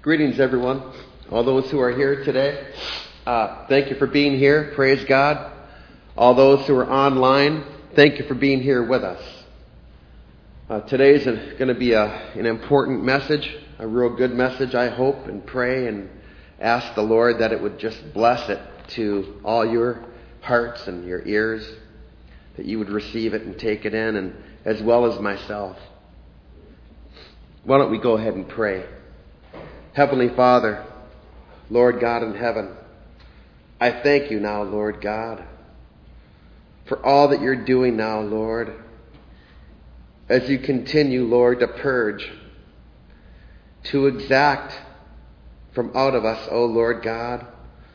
Greetings, everyone. All those who are here today, thank you for being here. Praise God. All those who are online, thank you for being here with us. Today is going to be an important message, a real good message, I hope, and pray and ask the Lord that it would just bless it to all your hearts and your ears, that you would receive it and take it in, and as well as myself. Why don't we go ahead and pray? Heavenly Father, Lord God in heaven, I thank you now, Lord God, for all that you're doing now, Lord, as you continue, Lord, to purge, to exact from out of us, O Lord God,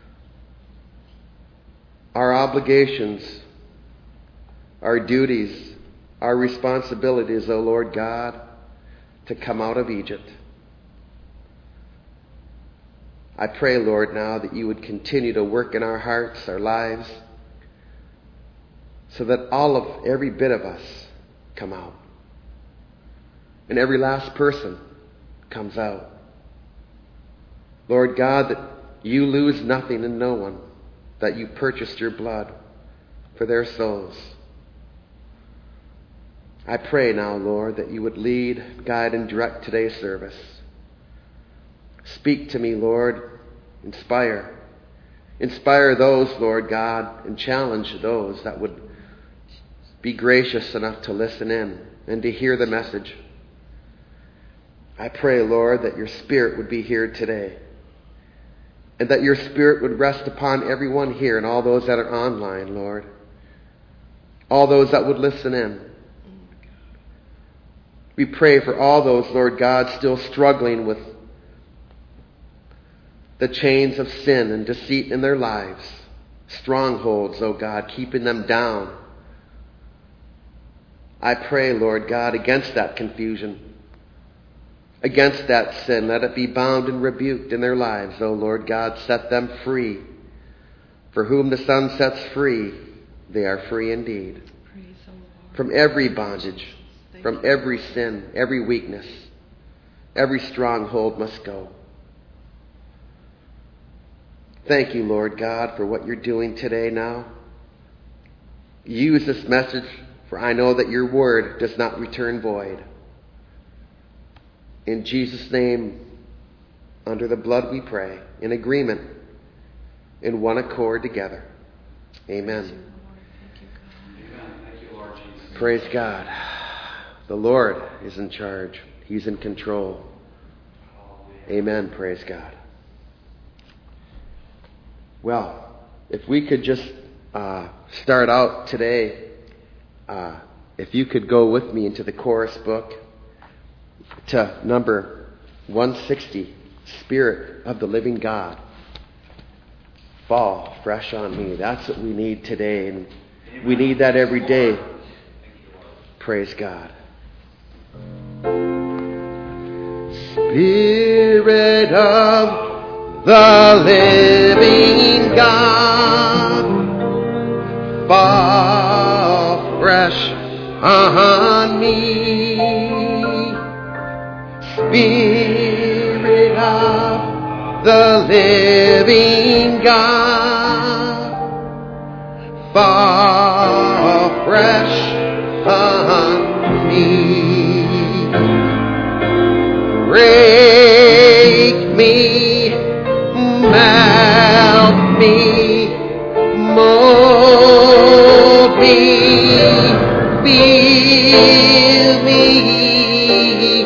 our obligations, our duties, our responsibilities, O Lord God, to come out of Egypt. I pray, Lord, now that you would continue to work in our hearts, our lives, so that every bit of us come out. And every last person comes out. Lord God, that you lose nothing and no one, that you purchased your blood for their souls. I pray now, Lord, that you would lead, guide, and direct today's service. Speak to me, Lord. Inspire. Inspire those, Lord God, and challenge those that would be gracious enough to listen in and to hear the message. I pray, Lord, that your Spirit would be here today, and that your Spirit would rest upon everyone here and all those that are online, Lord. All those that would listen in. We pray for all those, Lord God, still struggling with the chains of sin and deceit in their lives. Strongholds, oh God, keeping them down. I pray, Lord God, against that confusion, against that sin. Let it be bound and rebuked in their lives, oh Lord God. Set them free. For whom the Son sets free, they are free indeed. From every bondage, from every sin, every weakness, every stronghold must go. Thank you, Lord God, for what you're doing today now. Use this message, for I know that your word does not return void. In Jesus' name, under the blood we pray, in agreement, in one accord together. Amen. Thank you, Lord Jesus. Praise God. The Lord is in charge. He's in control. Amen. Praise God. Well, if we could just start out today, if you could go with me into the chorus book to number 160, Spirit of the Living God. Fall fresh on me. That's what we need today, and we need that every day. Praise God. Spirit of the living God, fall fresh on me. Spirit of the living God, fall fresh on me. Break me, melt me, mold me, fill me,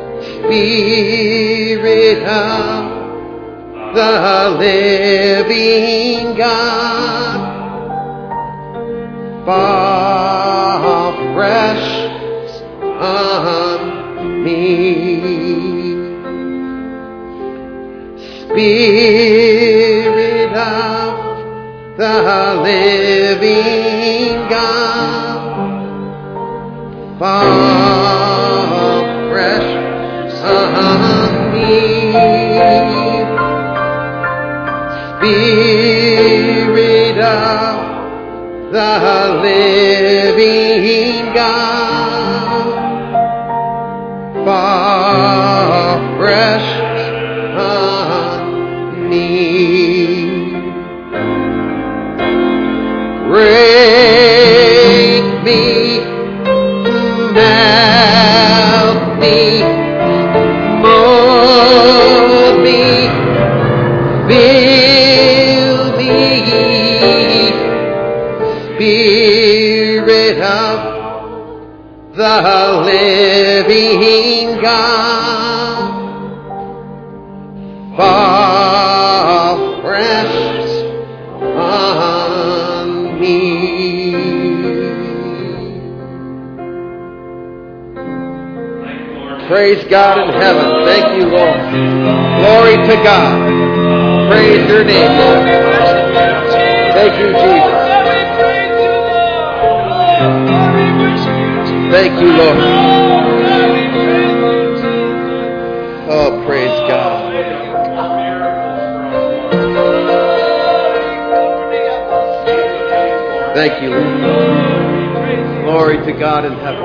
Spirit of the living God, fall fresh on me. Spirit of the living God, fall fresh on me. Spirit of the living God, fall fresh Fill me, Spirit of the living God. Fall fresh on me. Praise God in heaven. Thank you, Lord. Glory to God. Praise your name, Lord. Thank you, Jesus. Thank you, Lord. Oh, praise God. Thank you, Lord. Glory to God in heaven.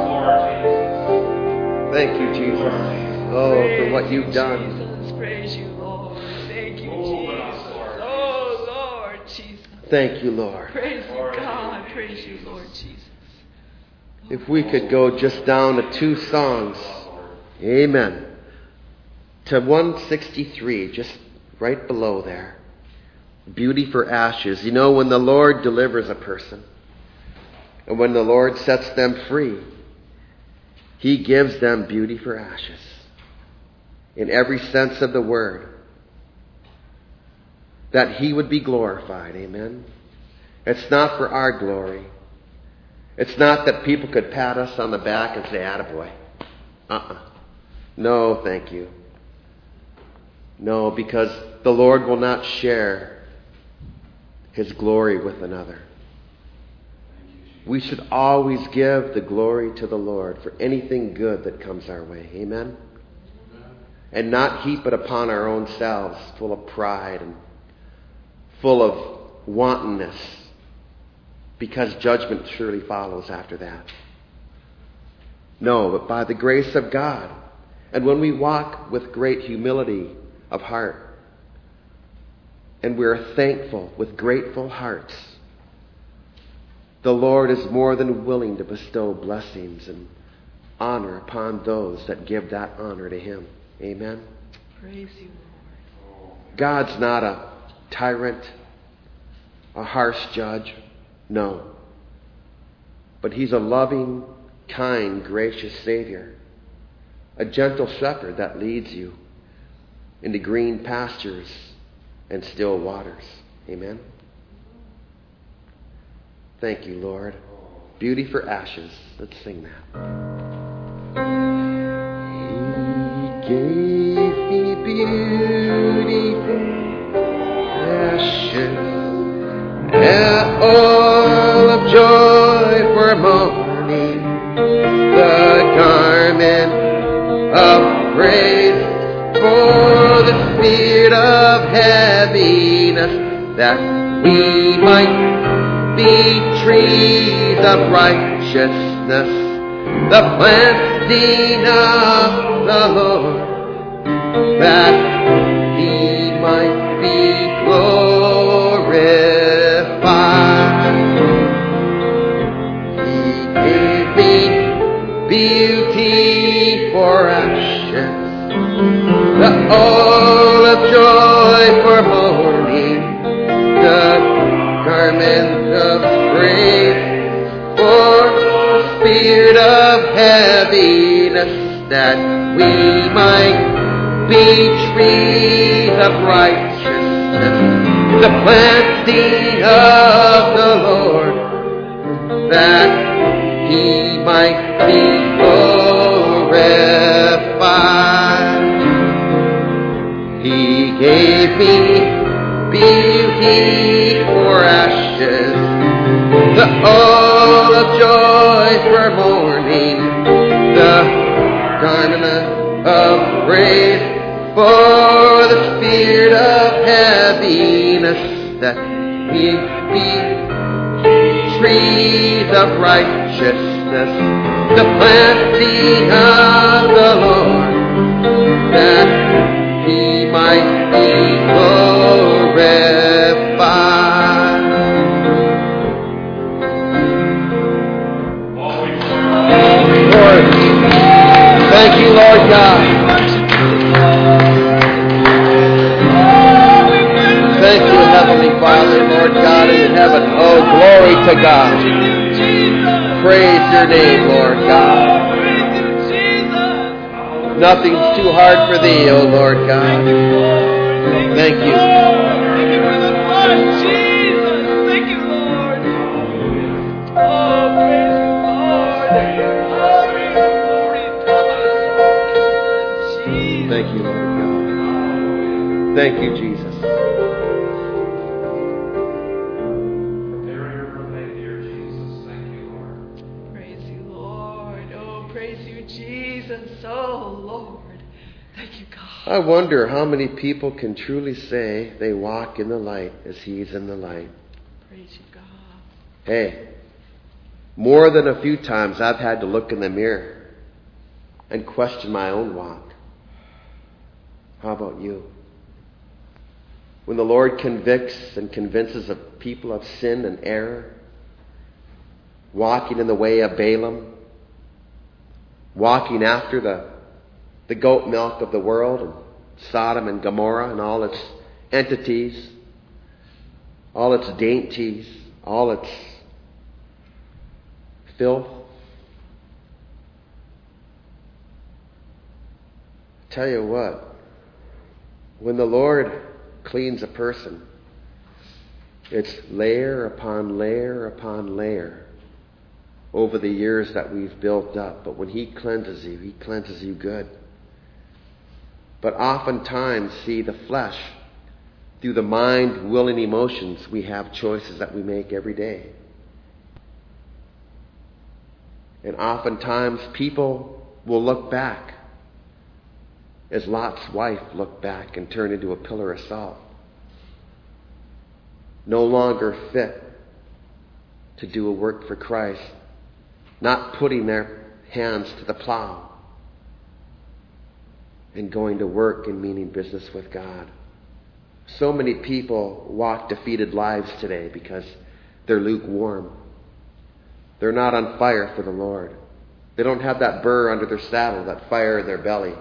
Thank you, Jesus. Oh, for what you've done. Praise you, Lord. Thank you, Jesus. Oh, Lord Jesus. Thank you, Lord. Praise you, God. Praise you, Lord Jesus. If we could go just down to 2 songs. Amen. To 163, just right below there. Beauty for ashes. You know, when the Lord delivers a person, and when the Lord sets them free, He gives them beauty for ashes. In every sense of the word. That He would be glorified. Amen. It's not for our glory. It's not that people could pat us on the back and say, attaboy. No, thank you. No, because the Lord will not share His glory with another. We should always give the glory to the Lord for anything good that comes our way. Amen? And not heap it upon our own selves, full of pride and full of wantonness, because judgment surely follows after that. No, but by the grace of God, and when we walk with great humility of heart, and we're thankful with grateful hearts, the Lord is more than willing to bestow blessings and honor upon those that give that honor to Him. Amen? Praise you, Lord. God's not a tyrant, a harsh judge. No. But He's a loving, kind, gracious Savior. A gentle shepherd that leads you into green pastures and still waters. Amen? Thank you, Lord. Beauty for ashes. Let's sing that. He gave me beauty for ashes, and oil of joy for mourning, the garment of praise for the spirit of heaviness, that we might be trees of righteousness, the planting of the Lord, that He might be glorified. He gave me beauty for ashes, the oil of joy for mourning, the garment of praise for the spirit of heaviness, that we might be trees of righteousness, the planting of the Lord, that He might be glorified. He gave me beauty for ashes, the oil of joy for mourning, the garment of praise for the spirit of heaviness, that we be trees of righteousness, the planting of the Lord, that He might be glorified. Lord, thank you, Lord God. Heavenly Father, Lord God in heaven. Oh, glory to God. Praise your name, Lord God. Nothing's too hard for thee, oh Lord God. Thank you. Thank you for the blood, Jesus. Thank you, Lord. Oh, praise the Lord. Glory, Jesus. Thank you, Lord God. Thank you, Jesus. Prepare your way, dear Jesus. Thank you, Lord. Praise you, Lord. Oh, praise you, Jesus. Oh, Lord. Thank you, God. I wonder how many people can truly say they walk in the light as He's in the light. Praise you, God. Hey, more than a few times I've had to look in the mirror and question my own walk. How about you? When the Lord convicts and convinces a people of sin and error, walking in the way of Balaam, walking after the goat milk of the world, and Sodom and Gomorrah and all its entities, all its dainties, all its filth. Tell you what, when the Lord cleans a person, it's layer upon layer upon layer over the years that we've built up. But when He cleanses you good. But oftentimes, see, the flesh, through the mind, will, and emotions, we have choices that we make every day. And oftentimes, people will look back as Lot's wife looked back and turned into a pillar of salt. No longer fit to do a work for Christ, not putting their hands to the plow and going to work and meaning business with God. So many people walk defeated lives today because they're lukewarm. They're not on fire for the Lord. They don't have that burr under their saddle, that fire in their belly.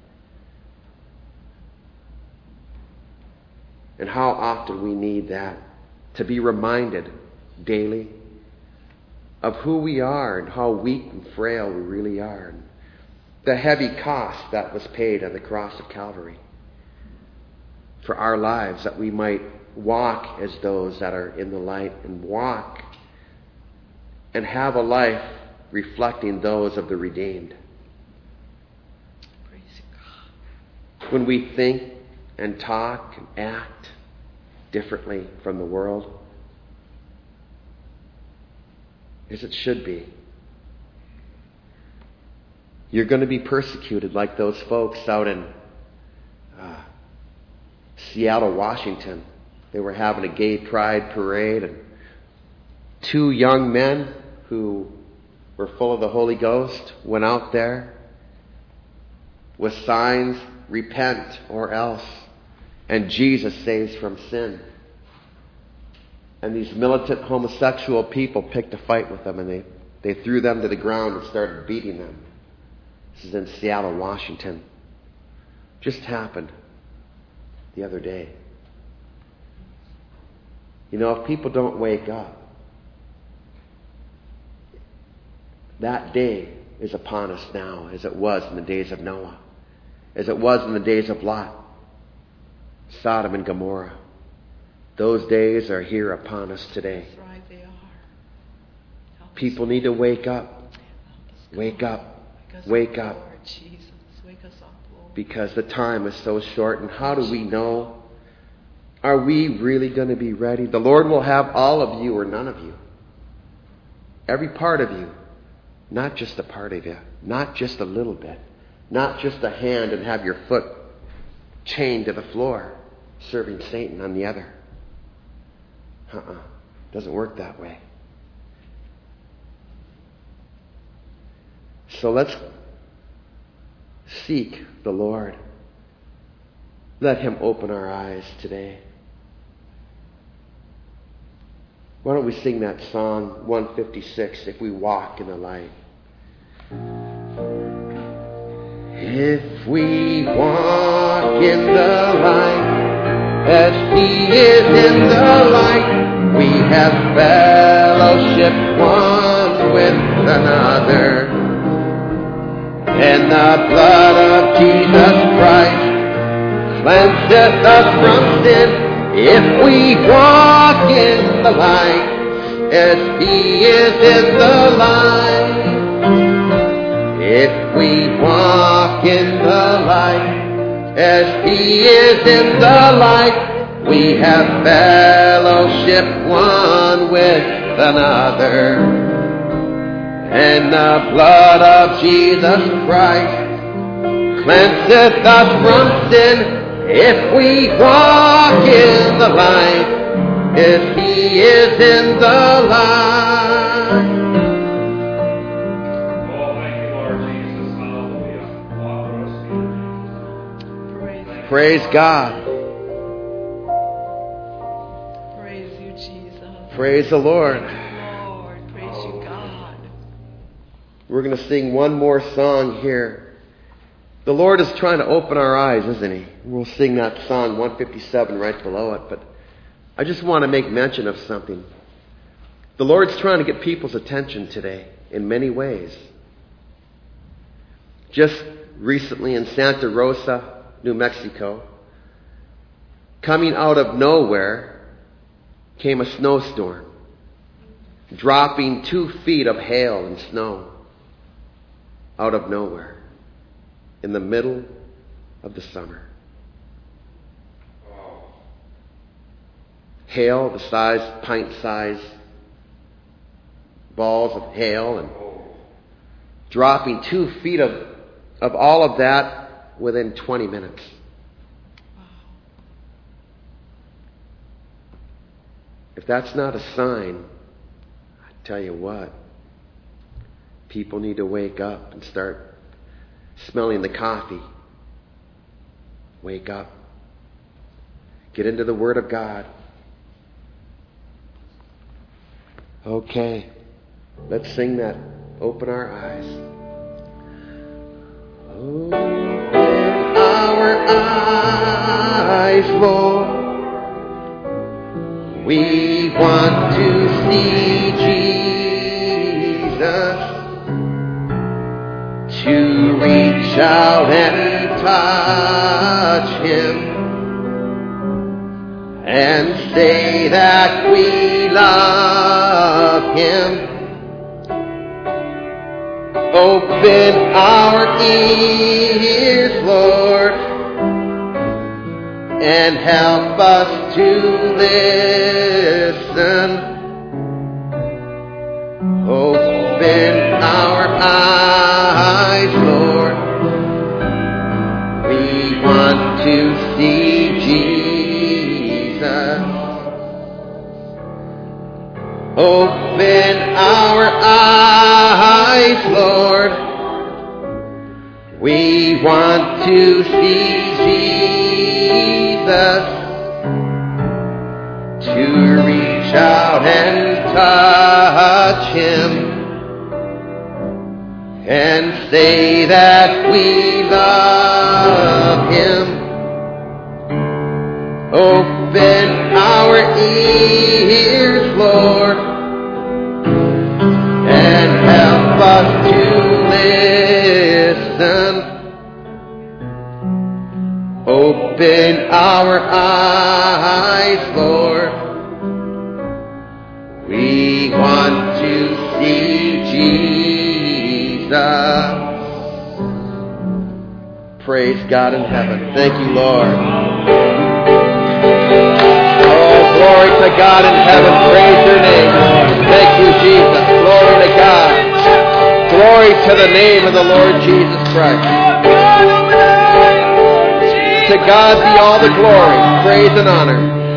And how often we need that, to be reminded daily of who we are and how weak and frail we really are. And the heavy cost that was paid on the cross of Calvary for our lives, that we might walk as those that are in the light and walk and have a life reflecting those of the redeemed. Praise God. When we think and talk and act differently from the world, as it should be, you're going to be persecuted like those folks out in Seattle, Washington. They were having a gay pride parade, and two young men who were full of the Holy Ghost went out there with signs, repent or else, and Jesus saves from sin. And these militant homosexual people picked a fight with them, and they threw them to the ground and started beating them. This is in Seattle, Washington. Just happened the other day. You know, if people don't wake up, that day is upon us now, as it was in the days of Noah, as it was in the days of Lot, Sodom and Gomorrah. Those days are here upon us today. That's right, they are. People need to wake up. Wake up. Wake up. Lord Jesus, wake us up, Lord. Because the time is so short. And how do we know? Are we really going to be ready? The Lord will have all of you or none of you. Every part of you. Not just a part of you. Not just a little bit. Not just a hand and have your foot chained to the floor, serving Satan on the other. Doesn't work that way. So let's seek the Lord. Let Him open our eyes today. Why don't we sing that song 156, If We Walk in the Light? If we walk in the light, As He is in the light, we have fellowship one with another. And the blood of Jesus Christ cleanseth us from sin if we walk in the light as He is in the light. If we walk in the light as He is in the light, we have fellowship one with another. And the blood of Jesus Christ cleanseth us from sin if we walk in the light as He is in the light. Oh, thank you, Lord Jesus. Hallelujah. Praise God. Praise you, Jesus. Praise the Lord. Lord, praise you, God. We're going to sing one more song here. The Lord is trying to open our eyes, isn't He? We'll sing that song 157 right below it, but I just want to make mention of something. The Lord's trying to get people's attention today in many ways. Just recently in Santa Rosa, New Mexico, coming out of nowhere came a snowstorm, dropping 2 feet of hail and snow out of nowhere in the middle of the summer. Hail, the size, pint-size balls of hail, and dropping 2 feet of all of that within 20 minutes. If that's not a sign, I tell you what, people need to wake up and start smelling the coffee. Wake up. Get into the Word of God. Okay, let's sing that. Open our eyes. Open our eyes, Lord. We want to see Jesus, to reach out and touch Him and say that we love Him. Open our ears, Lord, and help us to listen. Open our eyes, Lord. We want to see Jesus. Open our eyes, Lord. We want to see Jesus, to reach out and touch Him and say that we love Him. Open our ears, Lord, and help us to listen. Open our eyes, Lord. We want to see Jesus. Praise God in heaven. Thank you, Lord. Oh, glory to God in heaven. Praise your name. Thank you, Jesus. Glory to God. Glory to the name of the Lord Jesus Christ. To God be all the glory, praise and honor.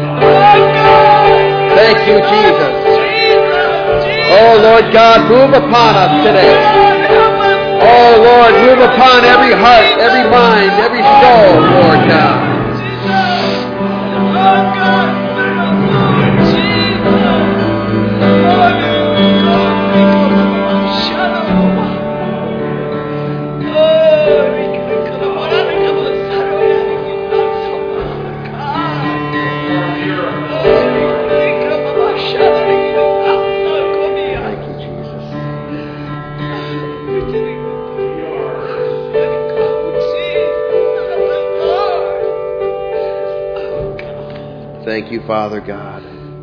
Thank you, Jesus. Oh, Lord God, move upon us today. Oh, Lord, move upon every heart, every mind, every soul, Lord God. thank you, Father God.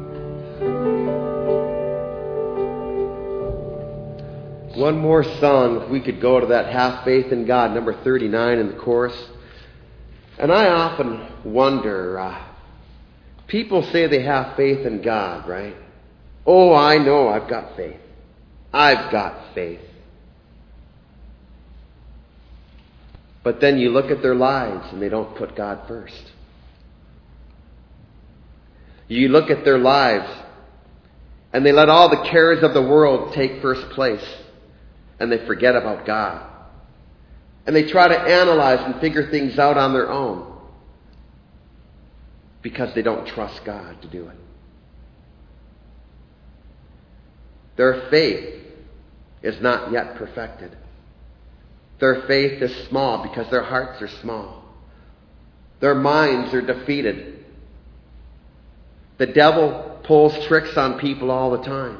One more song, if we could go to that Have Faith in God, number 39 in the chorus. And I often wonder, people say they have faith in God, right? Oh, I know I've got faith. I've got faith. But then you look at their lives and they don't put God first. You look at their lives and they let all the cares of the world take first place and they forget about God. And they try to analyze and figure things out on their own because they don't trust God to do it. Their faith is not yet perfected. Their faith is small because their hearts are small. Their minds are defeated. The devil pulls tricks on people all the time.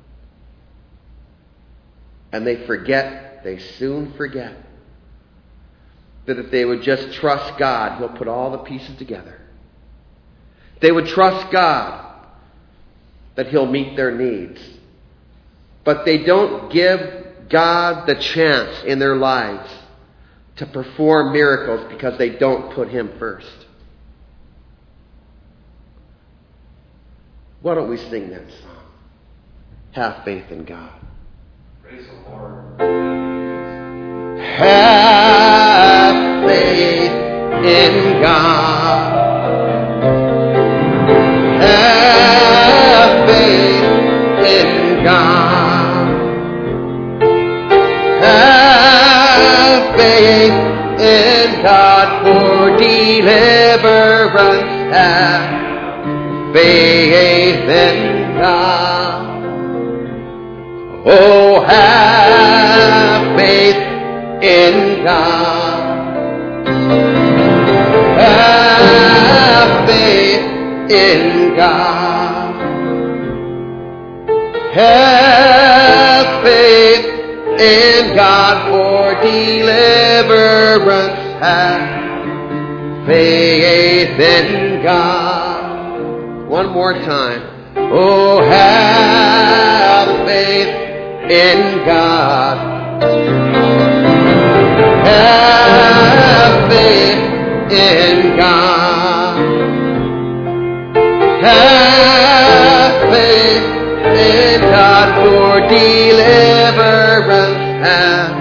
And they soon forget, that if they would just trust God, He'll put all the pieces together. They would trust God, that He'll meet their needs. But they don't give God the chance in their lives to perform miracles because they don't put Him first. Why don't we sing that song? Have faith in God. Praise the Lord. Have faith in God. Have faith in God. Have faith in God for deliverance. Have faith in God. Oh, have faith in God. Have faith in God. Have faith in God for deliverance. Have faith in God. One more time. Oh, have faith in God. Have faith in God. Have faith in God for deliverance. Have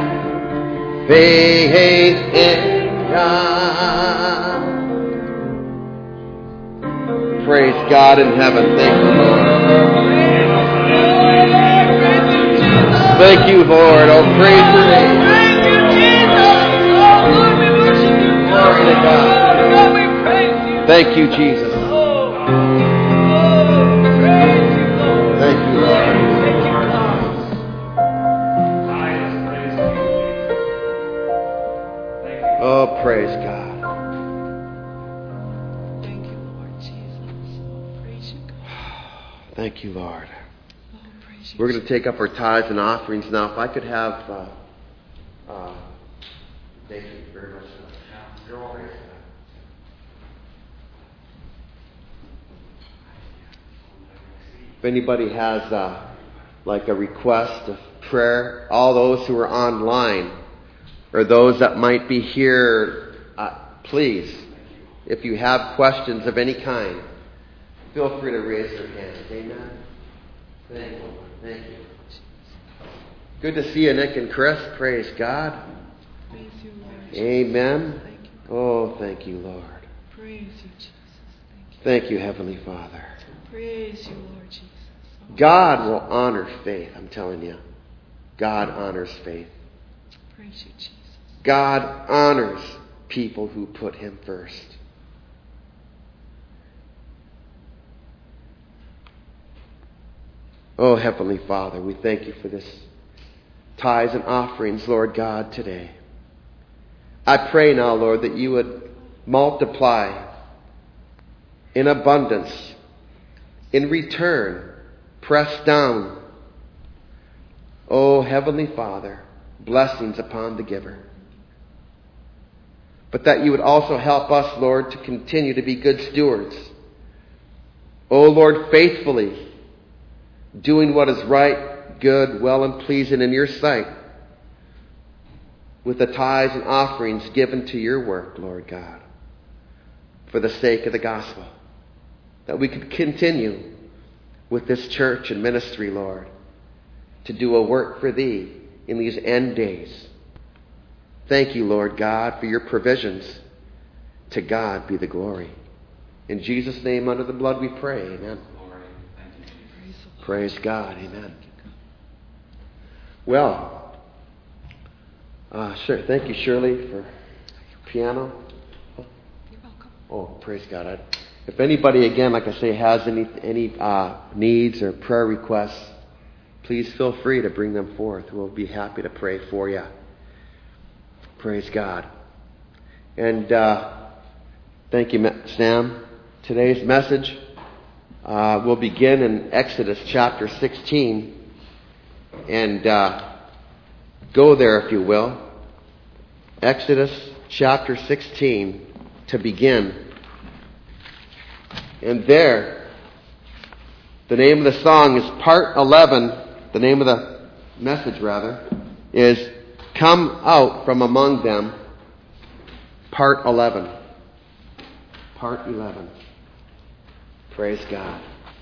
faith in God. Praise God in heaven. Thank you, Lord. Thank you, Lord. Oh, praise your name. Thank you, Jesus. Oh, Lord, we worship you. Glory to God. God, we praise you. Thank you, Jesus. Oh, praise you, Lord. Thank you, Lord. Thank you, God. Highest praise to you, Jesus. Thank you. Oh, praise God. Thank you, Lord Jesus. Oh, praise you, God. Thank you, Lord. Oh, praise you. We're going to take up our tithes and offerings now. If I could have... thank you very much. You're all right. If anybody has like a request of prayer, all those who are online or those that might be here, please, if you have questions of any kind, feel free to raise your hand. Amen. Thank you. Thank you. Good to see you, Nick and Chris. Praise God. Praise you, Lord. Amen. Thank you. Oh, thank you, Lord. Praise you, Jesus. Thank you. Thank you, Heavenly Father. Praise you, Lord Jesus. Oh, God will honor faith, I'm telling you. God honors faith. praise you, Jesus. God honors people who put Him first. Oh, Heavenly Father, we thank you for this tithes and offerings, Lord God, today. I pray now, Lord, that you would multiply in abundance, in return, pressed down. Oh, Heavenly Father, blessings upon the giver. But that you would also help us, Lord, to continue to be good stewards O Lord, faithfully doing what is right, good, well, and pleasing in your sight, with the tithes and offerings given to your work, Lord God, for the sake of the gospel, that we could continue with this church and ministry, Lord, to do a work for thee in these end days. Thank you, Lord God, for your provisions. To God be the glory. In Jesus' name, under the blood we pray. Amen. Praise God. Amen. Well, sure. Thank you, Shirley, for piano. You're welcome. Oh, praise God. If anybody, again, like I say, has any needs or prayer requests, please feel free to bring them forth. We'll be happy to pray for you. Praise God. And thank you, Sam. Today's message will begin in Exodus chapter 16. And go there, if you will. Exodus chapter 16 to begin. And there, the name of the song is part 11. The name of the message, rather, is Come Out From Among Them, part 11. Part 11. Praise God.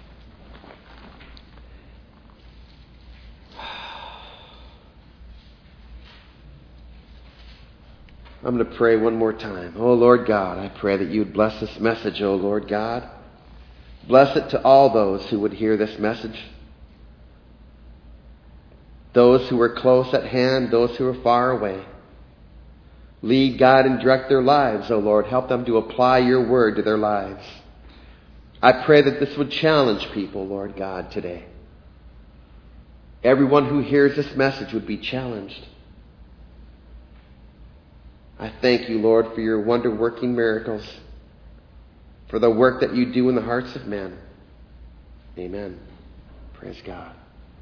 I'm going to pray one more time. Oh, Lord God, I pray that you would bless this message, oh, Lord God. Bless it to all those who would hear this message. Those who are close at hand, those who are far away. Lead, guide, and direct their lives, O Lord. Help them to apply your word to their lives. I pray that this would challenge people, Lord God, today. Everyone who hears this message would be challenged. I thank you, Lord, for your wonder-working miracles, for the work that you do in the hearts of men. Amen. Praise God.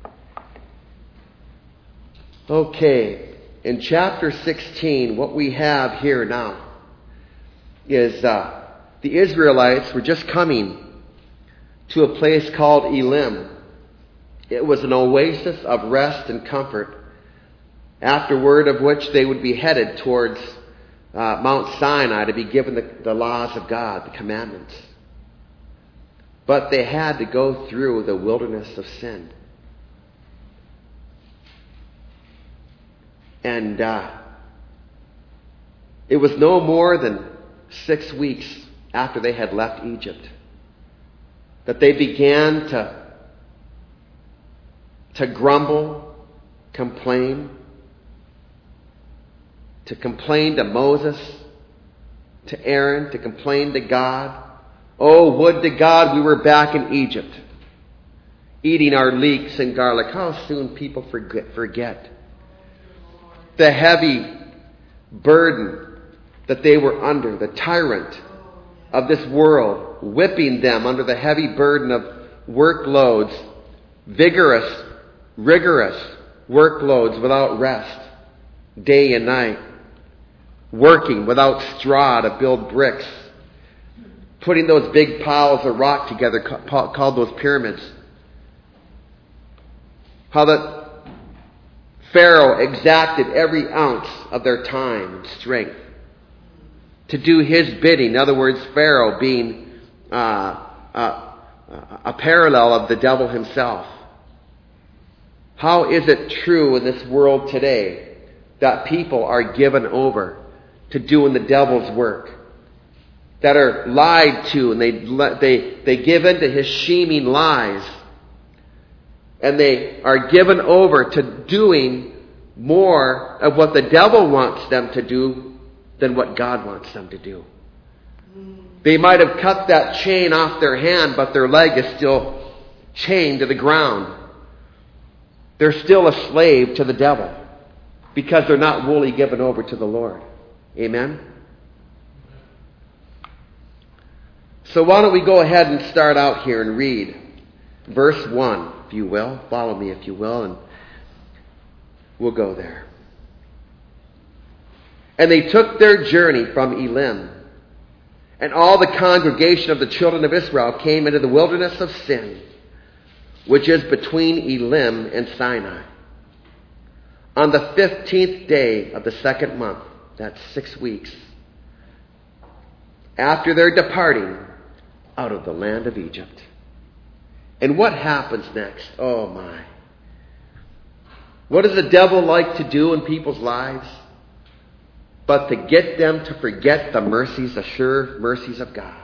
Okay, in chapter 16, what we have here now is the Israelites were just coming to a place called Elim. It was an oasis of rest and comfort, afterward of which they would be headed towards Mount Sinai to be given the laws of God, the commandments. But they had to go through the wilderness of sin. And it was no more than 6 weeks after they had left Egypt that they began to grumble, complain to Moses, to Aaron, to complain to God. Oh, would to God we were back in Egypt, eating our leeks and garlic. How soon people forget the heavy burden that they were under, the tyrant of this world, whipping them under the heavy burden of workloads, rigorous workloads without rest, day and night, working without straw to build bricks, putting those big piles of rock together called those pyramids. How that Pharaoh exacted every ounce of their time and strength to do his bidding. In other words, Pharaoh being a parallel of the devil himself. How is it true in this world today that people are given over to doing the devil's work, that are lied to, and they give in to his scheming lies, and they are given over to doing more of what the devil wants them to do than what God wants them to do? They might have cut that chain off their hand, but their leg is still chained to the ground. They're still a slave to the devil because they're not wholly given over to the Lord. Amen? So why don't we go ahead and start out here and read verse 1, if you will. Follow me, if you will, and we'll go there. And they took their journey from Elim And all the congregation of the children of Israel came into the wilderness of Sin, which is between Elim and Sinai, on the 15th day of the second month, that's 6 weeks, after their departing out of the land of Egypt. And what happens next? Oh my. What does the devil like to do in people's lives? But to get them to forget the mercies, the sure mercies of God.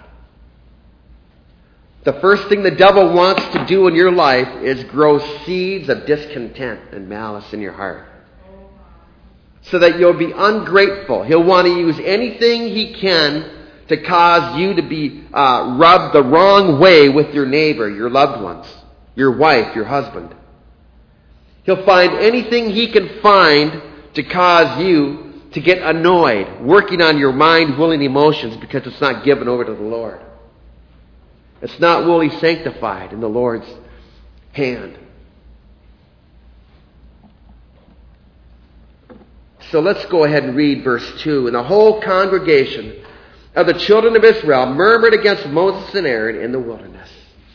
The first thing the devil wants to do in your life is grow seeds of discontent and malice in your heart, so that you'll be ungrateful. He'll want to use anything he can to cause you to be rubbed the wrong way with your neighbor, your loved ones, your wife, your husband. He'll find anything he can find to cause you to get annoyed, working on your mind, will, and emotions, because it's not given over to the Lord. It's not fully sanctified in the Lord's hand. So let's go ahead and read verse 2. And the whole congregation of the children of Israel murmured against Moses and Aaron in the wilderness.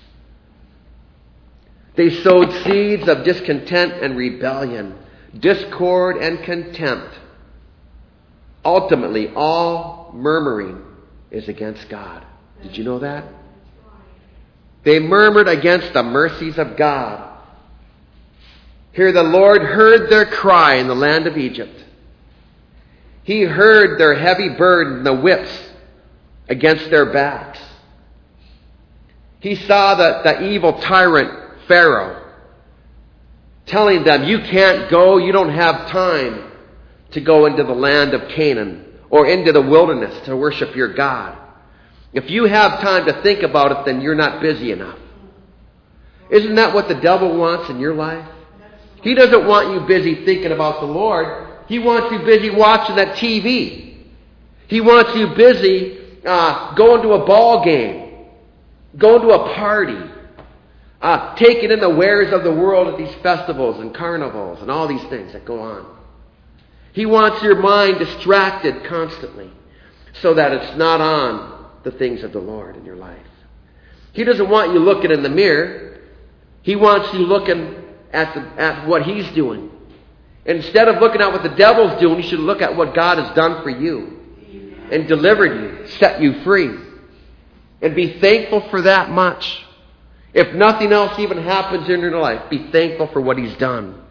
They sowed seeds of discontent and rebellion, discord and contempt. Ultimately, all murmuring is against God. Did you know that? They murmured against the mercies of God. Here the Lord heard their cry in the land of Egypt. He heard their heavy burden, the whips against their backs. He saw the evil tyrant Pharaoh telling them, you can't go, you don't have time to go into the land of Canaan or into the wilderness to worship your God. If you have time to think about it, then you're not busy enough. Isn't that what the devil wants in your life? He doesn't want you busy thinking about the Lord. He wants you busy watching that TV. He wants you busy going to a ball game, going to a party, taking in the wares of the world at these festivals and carnivals and all these things that go on. He wants your mind distracted constantly so that it's not on the things of the Lord in your life. He doesn't want you looking in the mirror. He wants you looking at what He's doing. Instead of looking at what the devil's doing, you should look at what God has done for you and delivered you, set you free. And be thankful for that much. If nothing else even happens in your life, be thankful for what He's done.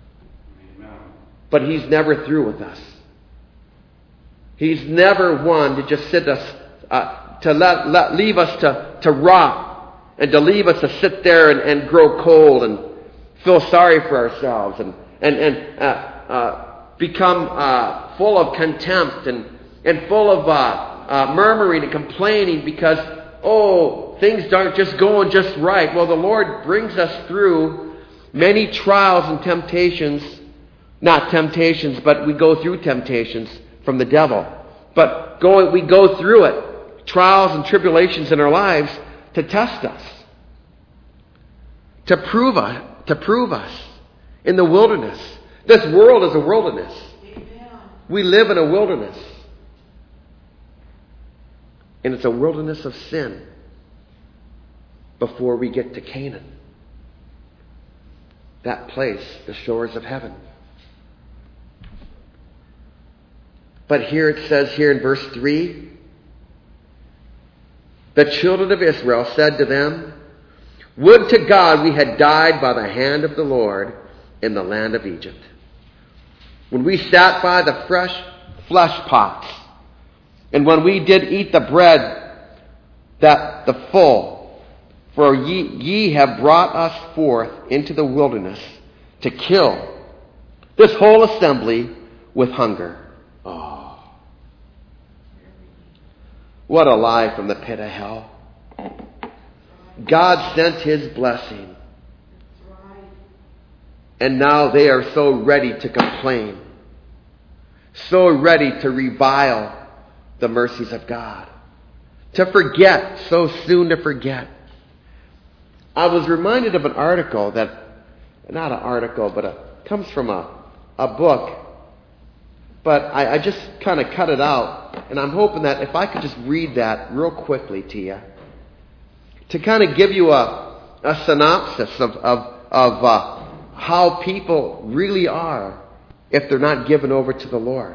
But He's never through with us. He's never one to just sit us, to leave us to rot, and to leave us to sit there and grow cold and feel sorry for ourselves and become full of contempt and full of murmuring and complaining because, things aren't just going just right. Well, the Lord brings us through many trials and temptations. Not temptations, but we go through temptations from the devil. But we go through it, trials and tribulations in our lives, to test us, to prove us in the wilderness. This world is a wilderness. We live in a wilderness. And it's a wilderness of sin before we get to Canaan. That place, the shores of heaven. But here it says here in verse 3, the children of Israel said to them, would to God we had died by the hand of the Lord in the land of Egypt, when we sat by the fresh flesh pots, and when we did eat the bread that the full, for ye have brought us forth into the wilderness to kill this whole assembly with hunger. Oh. What a lie from the pit of hell. God sent His blessing. And now they are so ready to complain. So ready to revile the mercies of God. To forget, so soon to forget. I was reminded of an article that, not an article, but it comes from a book But I just kind of cut it out, and I'm hoping that if I could just read that real quickly to you, to kind of give you a synopsis of how people really are if they're not given over to the Lord.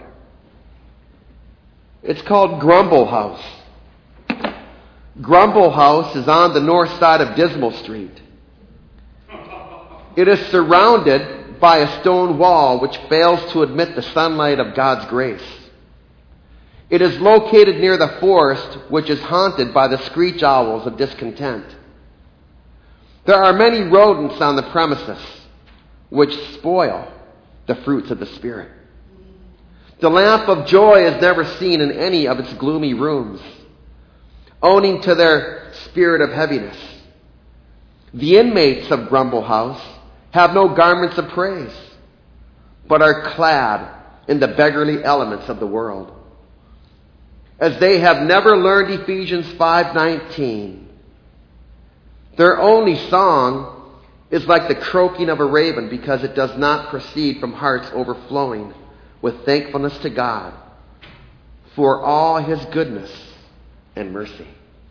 It's called Grumble House. Grumble House is on the north side of Dismal Street. It is surrounded by a stone wall which fails to admit the sunlight of God's grace. It is located near the forest which is haunted by the screech owls of discontent. There are many rodents on the premises which spoil the fruits of the Spirit. The lamp of joy is never seen in any of its gloomy rooms, owing to their spirit of heaviness. The inmates of Grumble House have no garments of praise, but are clad in the beggarly elements of the world. As they have never learned Ephesians 5:19, their only song is like the croaking of a raven, because it does not proceed from hearts overflowing with thankfulness to God for all His goodness and mercy.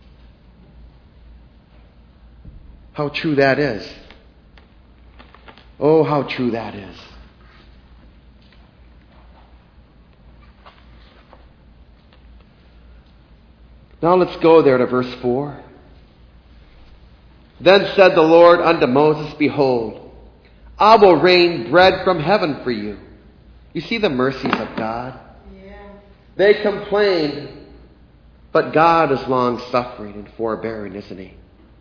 How true that is. Oh, how true that is. Now let's go there to verse 4. Then said the Lord unto Moses, Behold, I will rain bread from heaven for you. You see the mercies of God? Yeah. They complained, but God is long-suffering and forbearing, isn't He?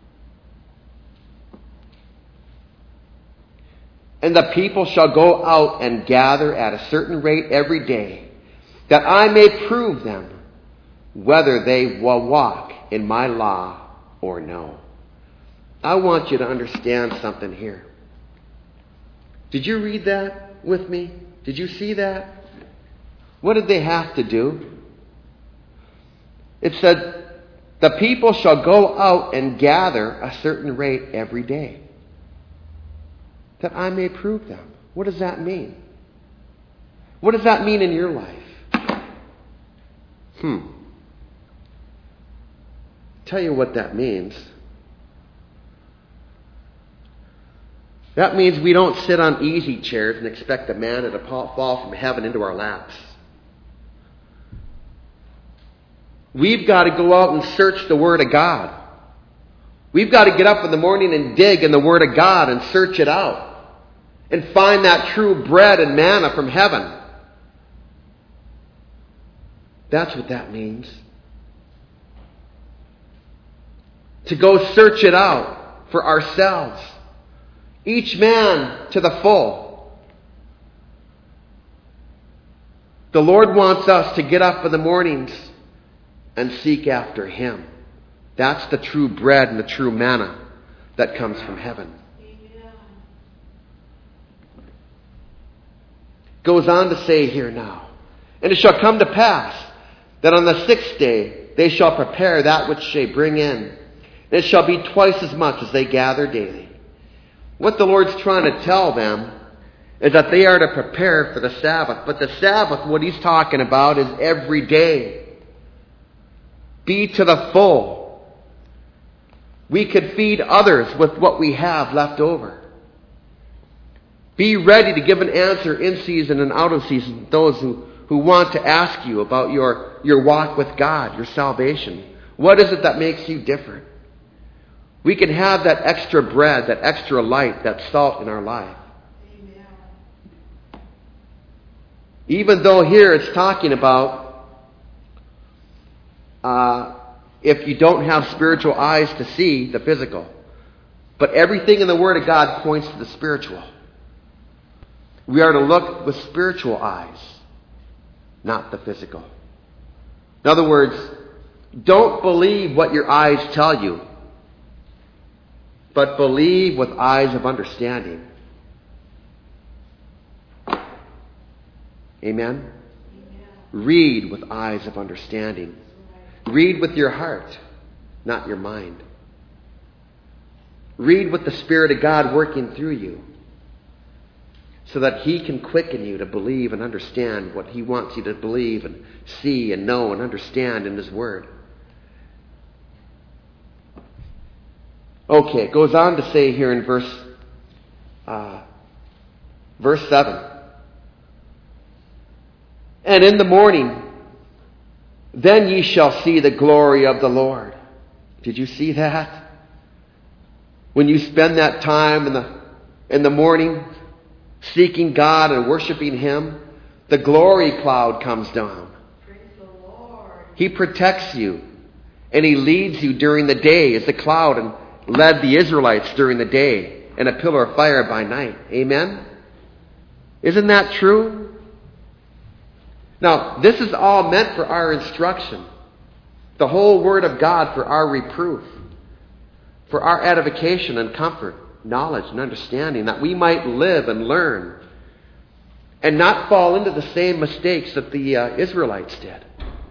And the people shall go out and gather at a certain rate every day, that I may prove them whether they will walk in my law or no. I want you to understand something here. Did you read that with me? Did you see that? What did they have to do? It said, the people shall go out and gather a certain rate every day, that I may prove them. What does that mean? What does that mean in your life? Tell you what that means. That means we don't sit on easy chairs and expect the manna to fall from heaven into our laps. We've got to go out and search the Word of God. We've got to get up in the morning and dig in the Word of God and search it out and find that true bread and manna from heaven. That's what that means. To go search it out for ourselves. Each man to the full. The Lord wants us to get up in the mornings and seek after Him. That's the true bread and the true manna that comes from heaven. Goes on to say here now, and it shall come to pass that on the 6th day they shall prepare that which they bring in. And it shall be twice as much as they gather daily. What the Lord's trying to tell them is that they are to prepare for the Sabbath. But the Sabbath, what He's talking about, is every day. Be to the full. We could feed others with what we have left over. Be ready to give an answer in season and out of season to those who want to ask you about your walk with God, your salvation. What is it that makes you different? We can have that extra bread, that extra light, that salt in our life. Amen. Even though here it's talking about if you don't have spiritual eyes to see the physical. But everything in the Word of God points to the spiritual. We are to look with spiritual eyes, not the physical. In other words, don't believe what your eyes tell you, but believe with eyes of understanding. Amen? Read with eyes of understanding. Read with your heart, not your mind. Read with the Spirit of God working through you. so that He can quicken you to believe and understand what He wants you to believe and see and know and understand in His Word. Okay, it goes on to say here in verse 7. And in the morning, then ye shall see the glory of the Lord. Did you see that? When you spend that time in the morning seeking God and worshiping Him, the glory cloud comes down. Praise the Lord. He protects you and He leads you during the day as the cloud and led the Israelites during the day and a pillar of fire by night. Amen? Isn't that true? Now, this is all meant for our instruction. The whole Word of God for our reproof, for our edification and comfort, knowledge and understanding, that we might live and learn and not fall into the same mistakes that the Israelites did.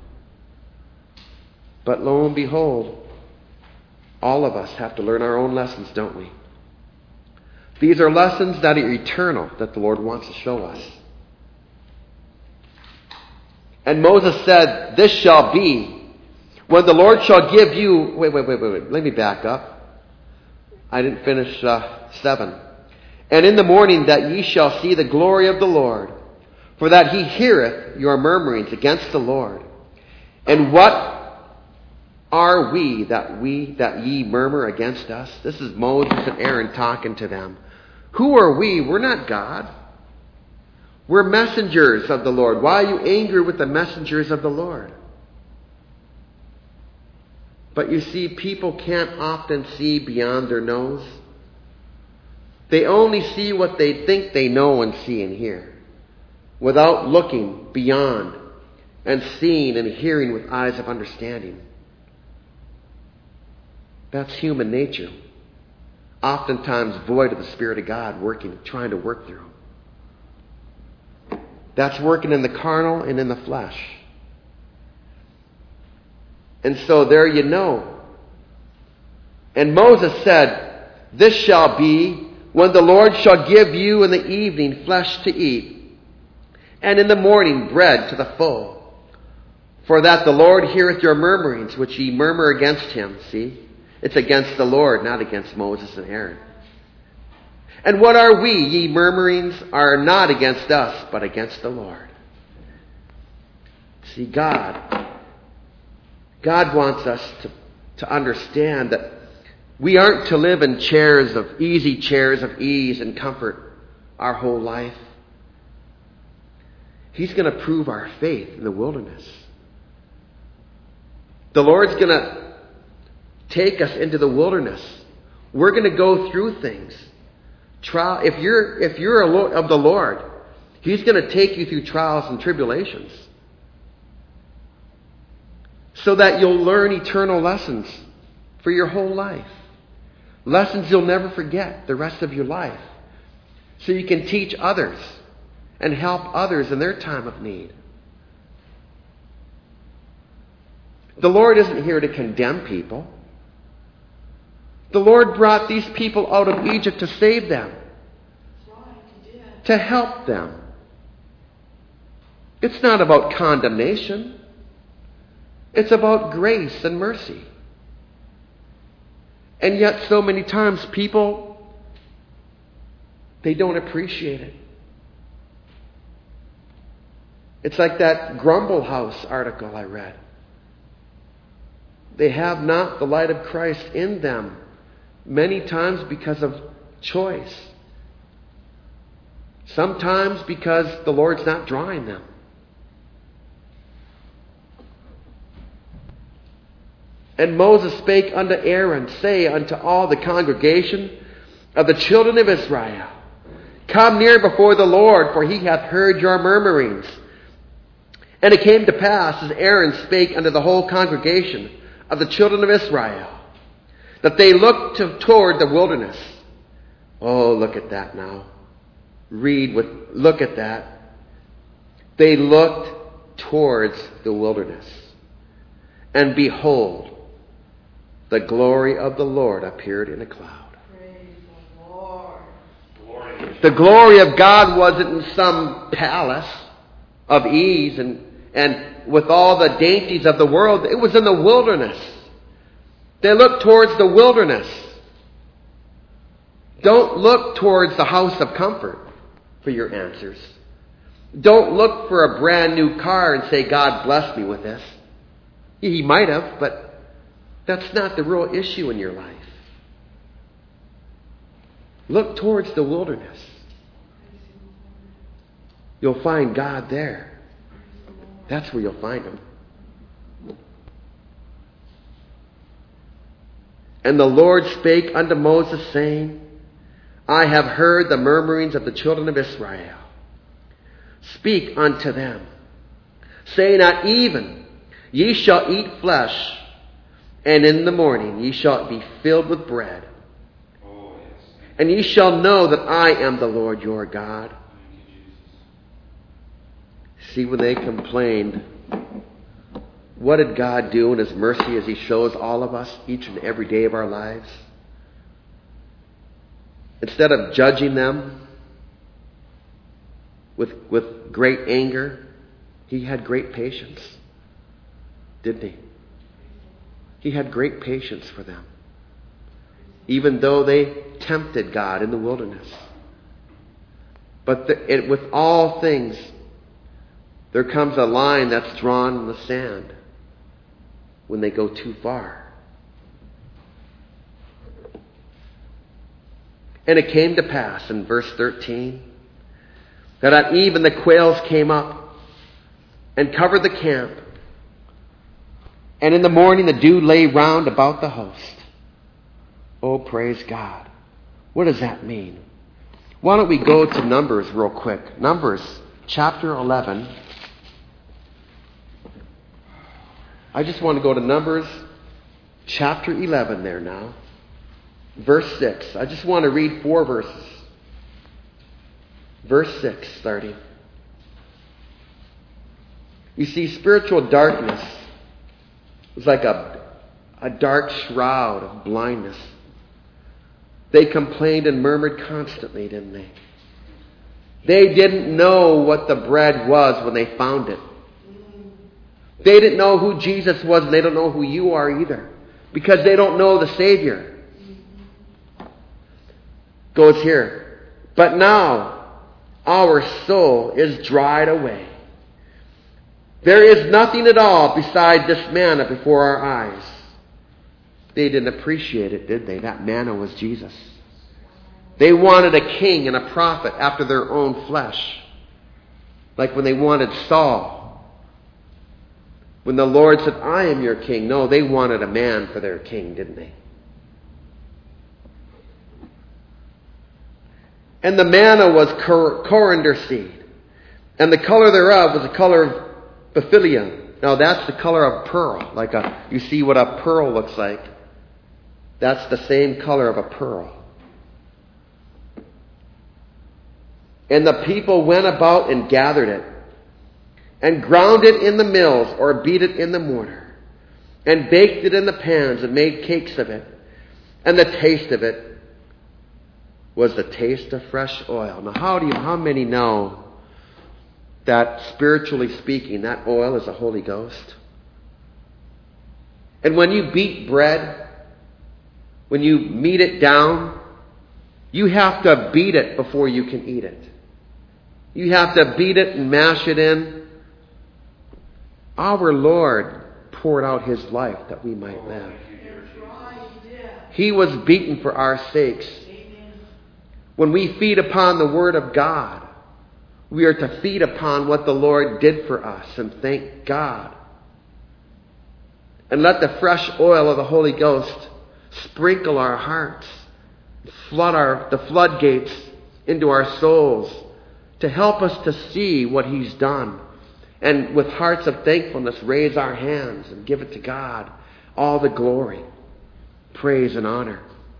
But lo and behold, all of us have to learn our own lessons, don't we? These are lessons that are eternal, that the Lord wants to show us. And Moses said, this shall be when the Lord shall give you... Wait. Let me back up. I didn't finish 7. And in the morning that ye shall see the glory of the Lord, for that He heareth your murmurings against the Lord. And what are we that ye murmur against us? This is Moses and Aaron talking to them. Who are we? We're not God. We're messengers of the Lord. Why are you angry with the messengers of the Lord? But you see, people can't often see beyond their nose. They only see what they think they know and see and hear, without looking beyond and seeing and hearing with eyes of understanding. That's human nature, oftentimes void of the Spirit of God working, trying to work through. That's working in the carnal and in the flesh. And so there you know. And Moses said, this shall be when the Lord shall give you in the evening flesh to eat, and in the morning bread to the full. For that the Lord heareth your murmurings, which ye murmur against Him. See? It's against the Lord, not against Moses and Aaron. And what are we? Ye murmurings are not against us, but against the Lord. See, God wants us to understand that we aren't to live in chairs of ease and comfort our whole life. He's going to prove our faith in the wilderness. The Lord's going to take us into the wilderness. We're going to go through things. If you're of the Lord, He's going to take you through trials and tribulations so that you'll learn eternal lessons for your whole life. Lessons you'll never forget the rest of your life, so you can teach others and help others in their time of need. The Lord isn't here to condemn people. The Lord brought these people out of Egypt to save them, to help them. It's not about condemnation. It's about grace and mercy. And yet so many times people, they don't appreciate it. It's like that Grumble House article I read. They have not the light of Christ in them, many times because of choice. Sometimes because the Lord's not drawing them. And Moses spake unto Aaron, say unto all the congregation of the children of Israel, come near before the Lord, for He hath heard your murmurings. And it came to pass, as Aaron spake unto the whole congregation of the children of Israel, that they looked toward the wilderness. Oh, look at that now. Look at that. They looked towards the wilderness. And behold, the glory of the Lord appeared in a cloud. Praise the Lord. The glory of God wasn't in some palace of ease and with all the dainties of the world. It was in the wilderness. They looked towards the wilderness. Don't look towards the house of comfort for your answers. Don't look for a brand new car and say, God bless me with this. He might have, but that's not the real issue in your life. Look towards the wilderness. You'll find God there. That's where you'll find Him. And the Lord spake unto Moses, saying, I have heard the murmurings of the children of Israel. Speak unto them, saying, At even ye shall eat flesh, and in the morning ye shall be filled with bread. And ye shall know that I am the Lord your God. See, when they complained, what did God do in His mercy as He shows all of us each and every day of our lives? Instead of judging them with great anger, He had great patience, didn't He? He had great patience for them, even though they tempted God in the wilderness. But with all things, there comes a line that's drawn in the sand when they go too far. And it came to pass in verse 13 that at even the quails came up and covered the camp. And in the morning the dew lay round about the host. Oh, praise God. What does that mean? Why don't we go to Numbers real quick. Numbers chapter 11. I just want to go to Numbers chapter 11 there now. Verse 6. I just want to read 4 verses. Verse 6 starting. You see, spiritual darkness was like a dark shroud of blindness. They complained and murmured constantly, didn't they? They didn't know what the bread was when they found it. They didn't know who Jesus was, and they don't know who you are either, because they don't know the Savior. Goes here. But now our soul is dried away. There is nothing at all beside this manna before our eyes. They didn't appreciate it, did they? That manna was Jesus. They wanted a king and a prophet after their own flesh. Like when they wanted Saul. When the Lord said, I am your king. No, they wanted a man for their king, didn't they? And the manna was coriander seed. And the color thereof was the color of bephylium. Now that's the color of pearl. You see what a pearl looks like. That's the same color of a pearl. And the people went about and gathered it, and ground it in the mills, or beat it in the mortar, and baked it in the pans, and made cakes of it. And the taste of it was the taste of fresh oil. Now how many know that spiritually speaking, that oil is the Holy Ghost? And when you beat bread, when you knead it down, you have to beat it before you can eat it. You have to beat it and mash it in. Our Lord poured out His life that we might live. He was beaten for our sakes. When we feed upon the Word of God, we are to feed upon what the Lord did for us and thank God. And let the fresh oil of the Holy Ghost sprinkle our hearts, flood the floodgates into our souls to help us to see what He's done. And with hearts of thankfulness, raise our hands and give it to God all the glory, praise, and honor.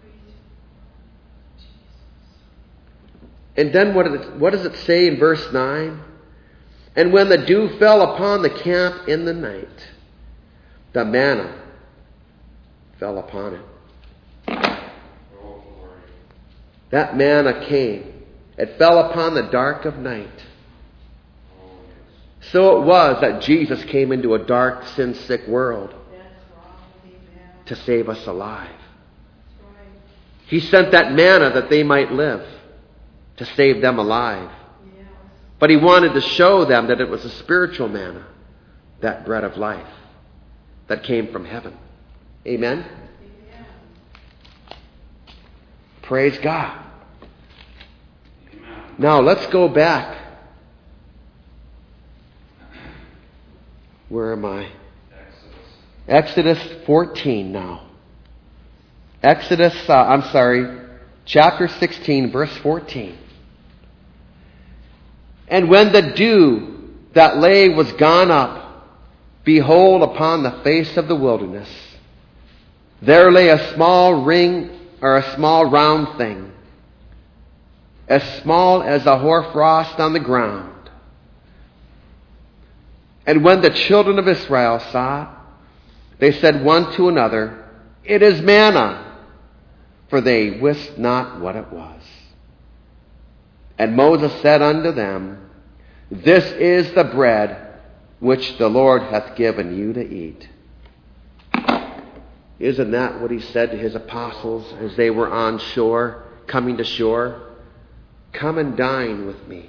And then what does it say in verse 9? And when the dew fell upon the camp in the night, the manna fell upon it. That manna came It fell upon the dark of night. So it was that Jesus came into a dark, sin-sick world That's right. Amen. to save us alive. That's right. He sent that manna that they might live, to save them alive. Yes. But he wanted to show them that it was a spiritual manna, that bread of life that came from heaven. Amen? Amen. Praise God. Now let's go back. Where am I? Exodus 14 now. Chapter 16, verse 14. And when the dew that lay was gone up, behold, upon the face of the wilderness, there lay a small ring, or a small round thing, as small as a hoarfrost on the ground. And when the children of Israel saw it, they said one to another, It is manna, for they wist not what it was. And Moses said unto them, This is the bread which the Lord hath given you to eat. Isn't that what he said to his apostles as they were on shore, coming to shore? Come and dine with me.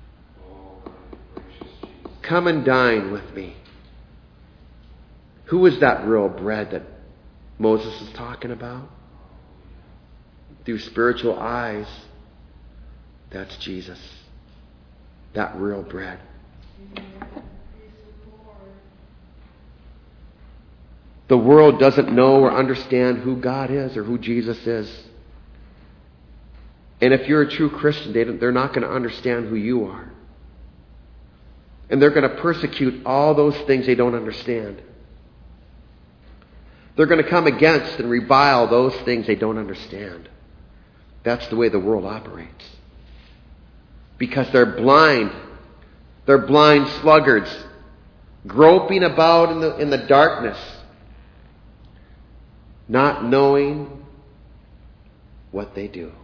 Come and dine with me. Who is that real bread that Moses is talking about? Through spiritual eyes, that's Jesus. That real bread. Amen. Praise the Lord. The world doesn't know or understand who God is or who Jesus is. And if you're a true Christian, they're not going to understand who you are. And they're going to persecute all those things they don't understand. They're going to come against and revile those things they don't understand. That's the way the world operates. Because they're blind. They're blind sluggards, groping about in the darkness, not knowing what they do.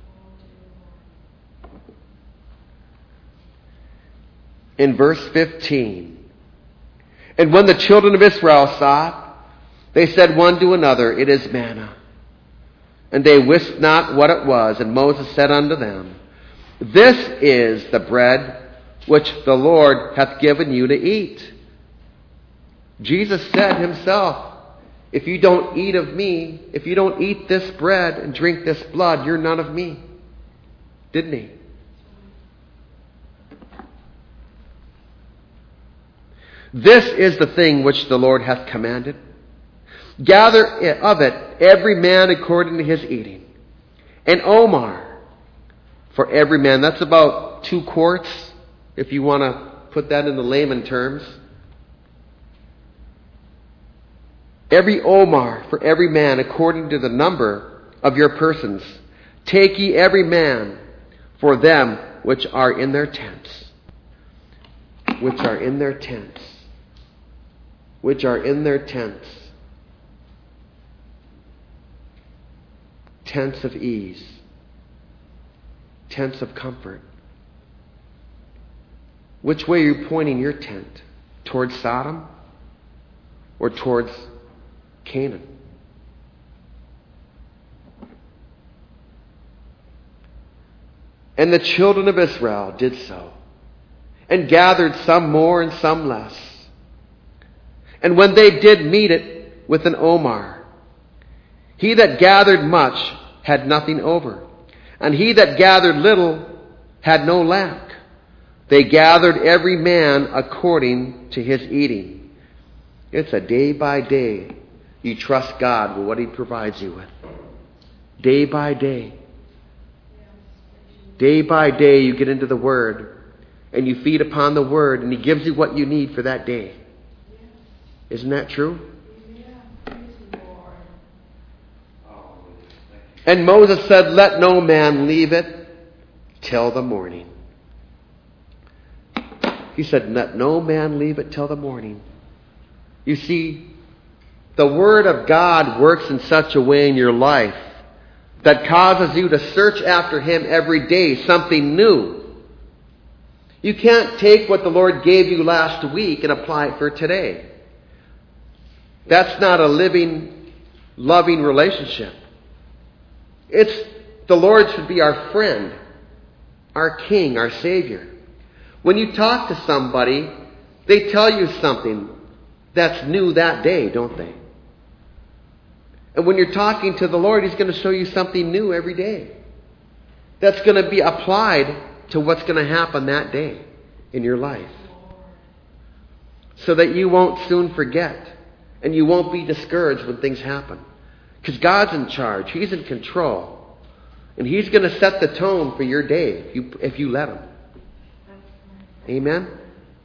In verse 15, and when the children of Israel saw it, they said one to another, It is manna. And they wist not what it was. And Moses said unto them, This is the bread which the Lord hath given you to eat. Jesus said himself, If you don't eat of me, if you don't eat this bread and drink this blood, you're none of me. Didn't he? This is the thing which the Lord hath commanded. Gather of it every man according to his eating. An omer for every man. That's about 2 quarts, if you want to put that into layman terms. Every omer for every man according to the number of your persons. Take ye every man for them which are in their tents. Which are in their tents. Which are in their tents. Tents of ease. Tents of comfort. Which way are you pointing your tent? Towards Sodom or towards Canaan? And the children of Israel did so, and gathered some more and some less. And when they did meet it with an omer, he that gathered much had nothing over, and he that gathered little had no lack. They gathered every man according to his eating. It's a day by day. You trust God with what he provides you with. Day by day. Day by day you get into the Word, and you feed upon the Word, and he gives you what you need for that day. Isn't that true? And Moses said, Let no man leave it till the morning. He said, Let no man leave it till the morning. You see, the Word of God works in such a way in your life that causes you to search after Him every day, something new. You can't take what the Lord gave you last week and apply it for today. That's not a living, loving relationship. The Lord should be our friend, our King, our Savior. When you talk to somebody, they tell you something that's new that day, don't they? And when you're talking to the Lord, He's going to show you something new every day. That's going to be applied to what's going to happen that day in your life. So that you won't soon forget. And you won't be discouraged when things happen. Because God's in charge. He's in control. And He's going to set the tone for your day if you let Him. Amen?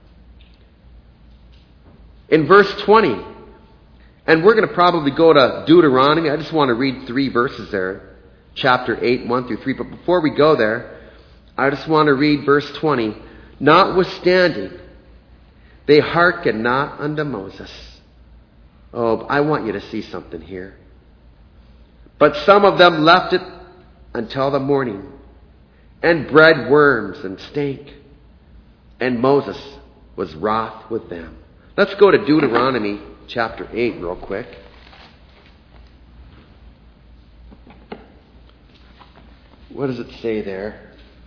In verse 20, and we're going to probably go to Deuteronomy. I just want to read 3 verses there. Chapter 8, 1 through 3. But before we go there, I just want to read verse 20. Notwithstanding, they hearkened not unto Moses. Oh, I want you to see something here. But some of them left it until the morning, and bred worms and stank. And Moses was wroth with them. Let's go to Deuteronomy chapter 8 real quick. What does it say there?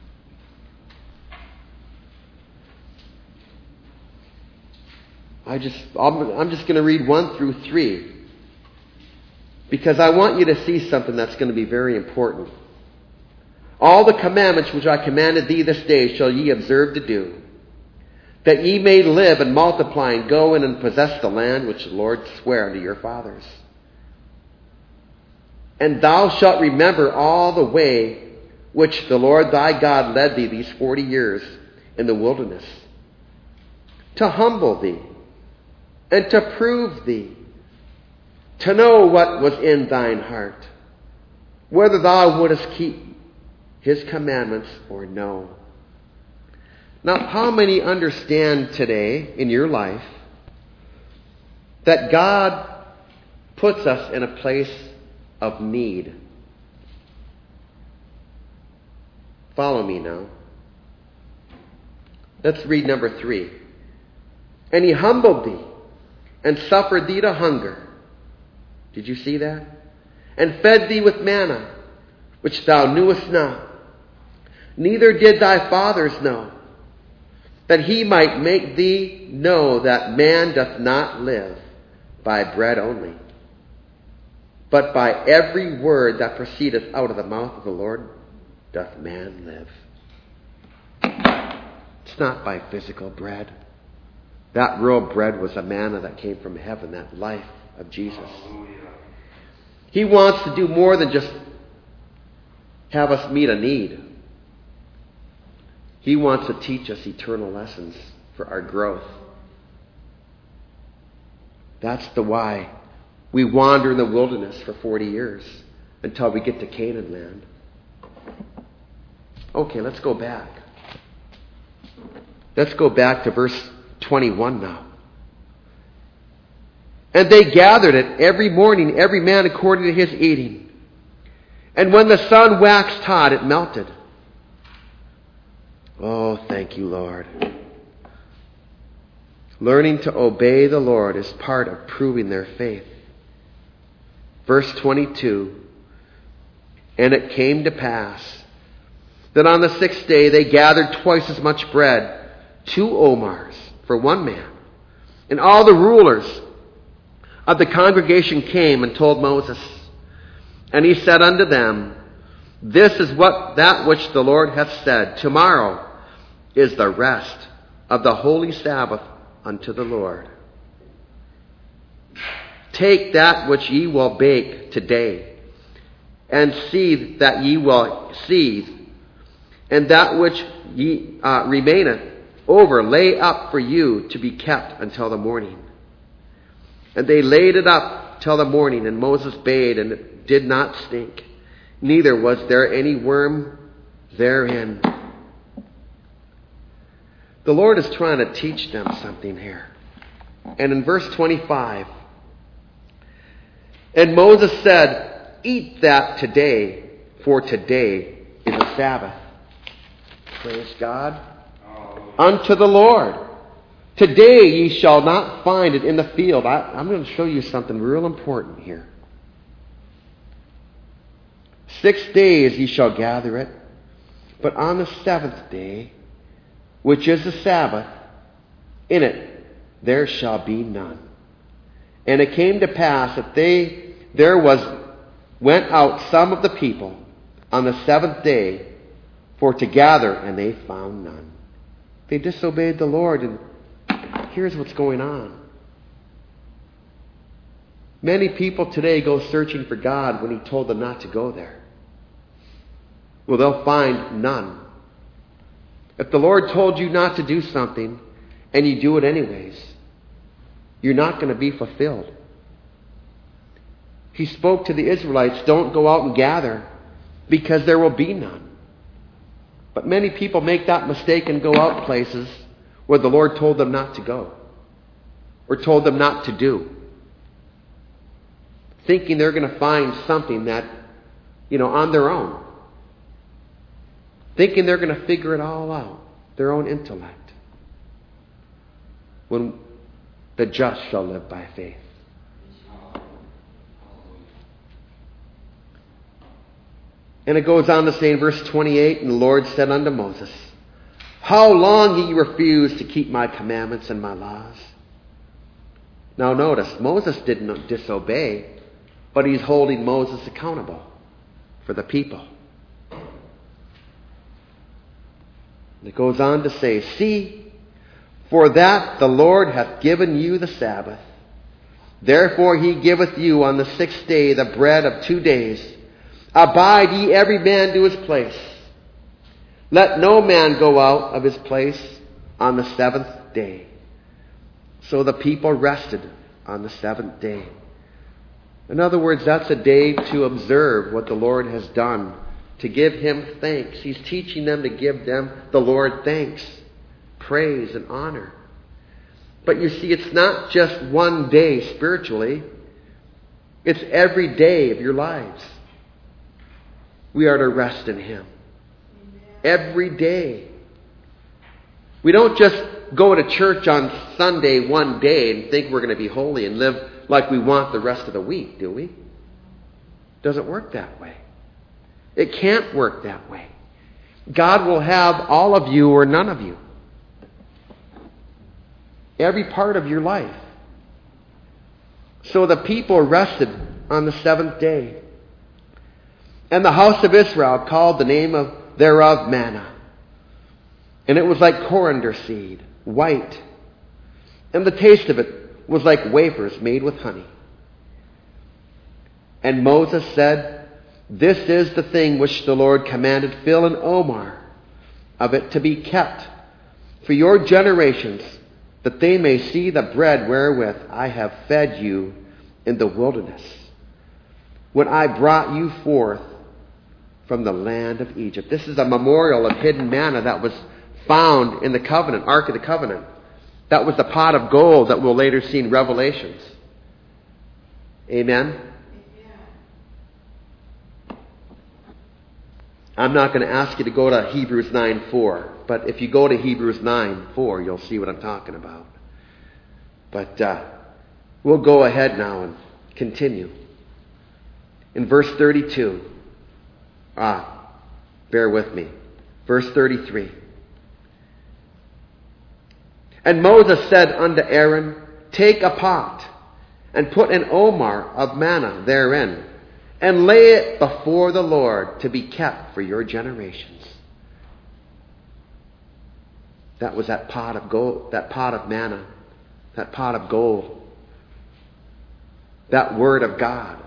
I'm just going to read 1 through 3. Because I want you to see something that's going to be very important. All the commandments which I commanded thee this day shall ye observe to do, that ye may live and multiply and go in and possess the land which the Lord sware unto your fathers. And thou shalt remember all the way which the Lord thy God led thee these 40 years in the wilderness, to humble thee and to prove thee, to know what was in thine heart, whether thou wouldest keep His commandments or no. Now, how many understand today in your life that God puts us in a place of need? Follow me now. Let's read number 3. And He humbled thee and suffered thee to hunger. Did you see that? And fed thee with manna, which thou knewest not, neither did thy fathers know, that He might make thee know that man doth not live by bread only, but by every word that proceedeth out of the mouth of the Lord doth man live. It's not by physical bread. That real bread was a manna that came from heaven, that life of Jesus. He wants to do more than just have us meet a need. He wants to teach us eternal lessons for our growth. That's the why we wander in the wilderness for 40 years until we get to Canaan land. Okay, let's go back. Let's go back to verse 21 now. And they gathered it every morning, every man according to his eating. And when the sun waxed hot, it melted. Oh, thank you, Lord. Learning to obey the Lord is part of proving their faith. Verse 22. And it came to pass that on the 6th day they gathered twice as much bread, 2 omars for one man. And all the rulers of the congregation came and told Moses. And he said unto them, This is that which the Lord hath said. Tomorrow is the rest of the holy Sabbath unto the Lord. Take that which ye will bake today, and seethe that ye will seethe, and that which ye remaineth over lay up for you to be kept until the morning. And they laid it up till the morning, and Moses bade, and it did not stink, neither was there any worm therein. The Lord is trying to teach them something here. And in verse 25, and Moses said, Eat that today, for today is a Sabbath. Praise God. Unto the Lord. Today ye shall not find it in the field. I'm going to show you something real important here. 6 days ye shall gather it, but on the seventh day, which is the Sabbath, in it there shall be none. And it came to pass that went out some of the people on the seventh day for to gather, and they found none. They disobeyed the Lord, and here's what's going on. Many people today go searching for God when He told them not to go there. Well, they'll find none. If the Lord told you not to do something and you do it anyways, you're not going to be fulfilled. He spoke to the Israelites, don't go out and gather because there will be none. But many people make that mistake and go out places where the Lord told them not to go or told them not to do, thinking they're going to find something that, on their own, thinking they're going to figure it all out, their own intellect, when the just shall live by faith. And it goes on to say in verse 28, and the Lord said unto Moses, how long ye refuse to keep my commandments and my laws? Now notice, Moses didn't disobey, but he's holding Moses accountable for the people. It goes on to say, see, for that the Lord hath given you the Sabbath. Therefore He giveth you on the 6th day the bread of 2 days. Abide ye every man to his place. Let no man go out of his place on the 7th day. So the people rested on the 7th day. In other words, that's a day to observe what the Lord has done, to give Him thanks. He's teaching them to give the Lord thanks, praise, and honor. But you see, it's not just one day spiritually. It's every day of your lives. We are to rest in Him. Every day. We don't just go to church on Sunday one day and think we're going to be holy and live like we want the rest of the week, do we? It doesn't work that way. It can't work that way. God will have all of you or none of you. Every part of your life. So the people rested on the 7th day. And the house of Israel called the name thereof manna. And it was like coriander seed, white. And the taste of it was like wafers made with honey. And Moses said, this is the thing which the Lord commanded Phil and Omar of it to be kept for your generations, that they may see the bread wherewith I have fed you in the wilderness, when I brought you forth from the land of Egypt. This is a memorial of hidden manna that was found in the covenant, Ark of the Covenant. That was the pot of gold that we'll later see in Revelations. Amen? I'm not going to ask you to go to Hebrews 9:4, but if you go to Hebrews 9:4, you'll see what I'm talking about. But we'll go ahead now and continue. In verse 32, bear with me. Verse 33. And Moses said unto Aaron, take a pot, and put an omer of manna therein, and lay it before the Lord to be kept for your generations. That was that pot of gold, that pot of manna, that pot of gold, that word of God.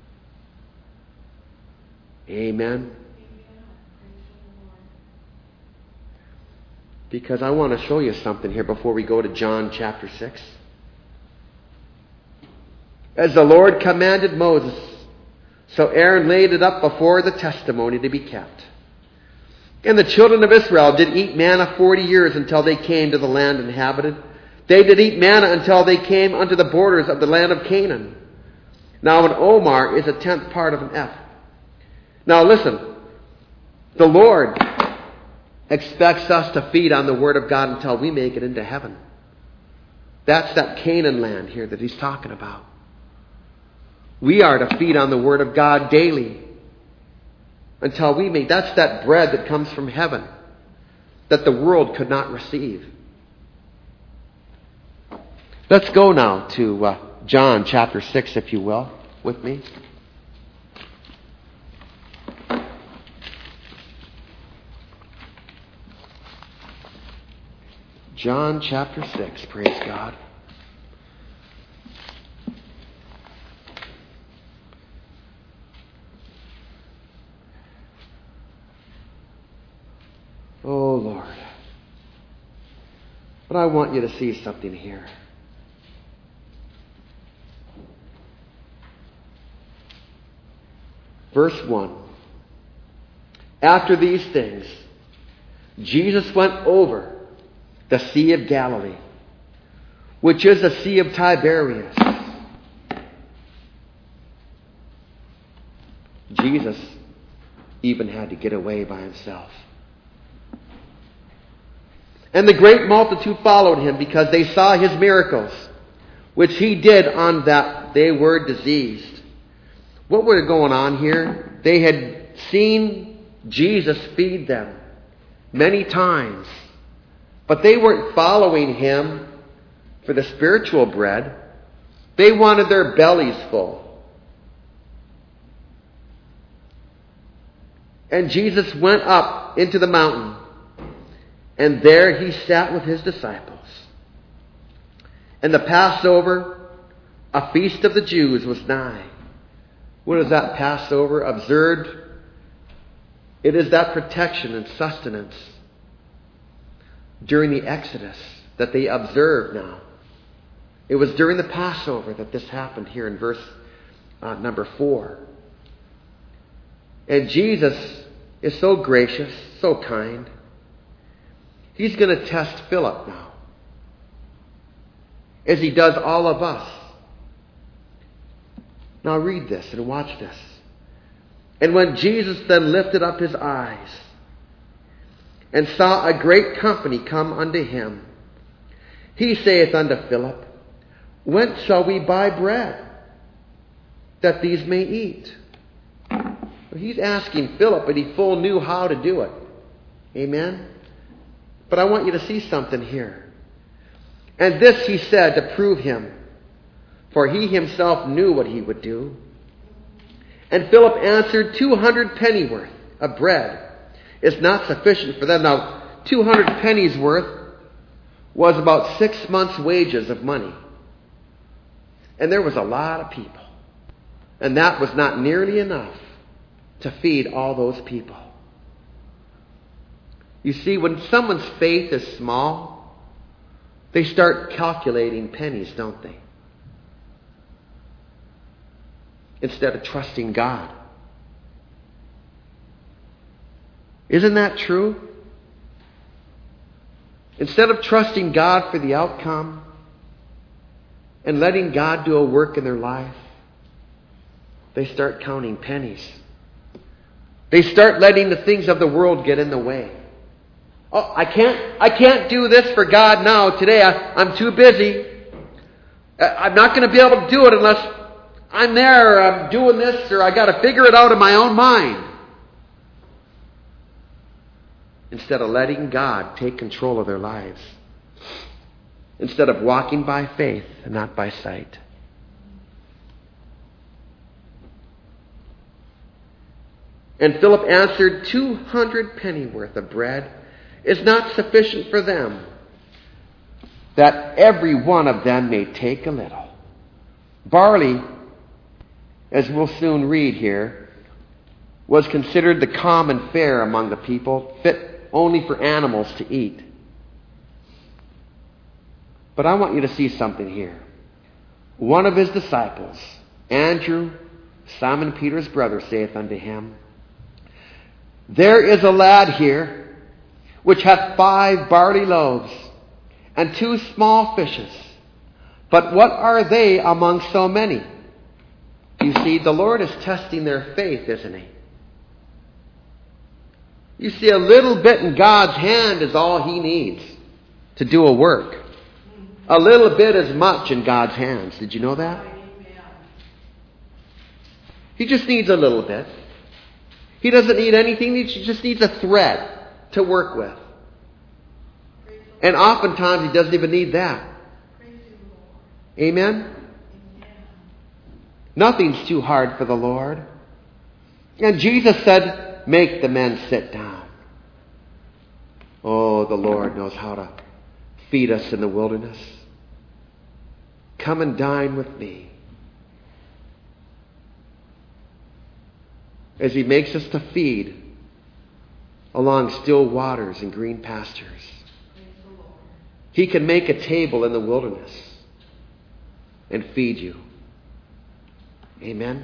Amen. Because I want to show you something here before we go to John chapter 6. As the Lord commanded Moses, so Aaron laid it up before the testimony to be kept. And the children of Israel did eat manna 40 years until they came to the land inhabited. They did eat manna until they came unto the borders of the land of Canaan. Now an omer is a 10th part of an ephah. Now listen, the Lord expects us to feed on the Word of God until we make it into heaven. That's that Canaan land here that he's talking about. We are to feed on the Word of God daily until we make. That's that bread that comes from heaven that the world could not receive. Let's go now to John chapter 6, if you will, with me. John chapter 6, praise God. Oh, Lord. But I want you to see something here. Verse 1. After these things, Jesus went over the Sea of Galilee, which is the Sea of Tiberias. Jesus even had to get away by himself. And the great multitude followed him because they saw his miracles, which he did on that they were diseased. What was going on here? They had seen Jesus feed them many times, but they weren't following him for the spiritual bread. They wanted their bellies full. And Jesus went up into the mountain, and there he sat with his disciples. And the Passover, a feast of the Jews, was nigh. What is that Passover? Observed. It is that protection and sustenance during the Exodus that they observed now. It was during the Passover that this happened here in verse number 4. And Jesus is so gracious, so kind. He's going to test Philip now, as he does all of us. Now read this and watch this. And when Jesus then lifted up his eyes and saw a great company come unto him, he saith unto Philip, Whence shall we buy bread, that these may eat? Well, he's asking Philip, but he full knew how to do it. Amen? But I want you to see something here. And this he said to prove him, for he himself knew what he would do. And Philip answered, 200 pennyworth of bread is not sufficient for them. Now, 200 pennies worth was about 6 months' wages of money. And there was a lot of people. And that was not nearly enough to feed all those people. You see, when someone's faith is small, they start calculating pennies, don't they? Instead of trusting God. Isn't that true? Instead of trusting God for the outcome and letting God do a work in their life, they start counting pennies. They start letting the things of the world get in the way. Oh, I can't do this for God now, today. I'm too busy. I'm not going to be able to do it unless I'm there, or I'm doing this, or I got to figure it out in my own mind. Instead of letting God take control of their lives. Instead of walking by faith and not by sight. And Philip answered, 200 pennyworth of bread is not sufficient for them, that every one of them may take a little. Barley, as we'll soon read here, was considered the common fare among the people, fit only for animals to eat. But I want you to see something here. One of his disciples, Andrew, Simon Peter's brother, saith unto him, There is a lad here, which hath 5 barley loaves, and 2 small fishes. But what are they among so many? You see, the Lord is testing their faith, isn't he? You see, a little bit in God's hand is all He needs to do a work. A little bit is much in God's hands. Did you know that? He just needs a little bit. He doesn't need anything. He just needs a thread to work with. And oftentimes He doesn't even need that. Amen? Nothing's too hard for the Lord. And Jesus said, make the men sit down. Oh, the Lord knows how to feed us in the wilderness. Come and dine with me. As He makes us to feed along still waters and green pastures. He can make a table in the wilderness and feed you. Amen?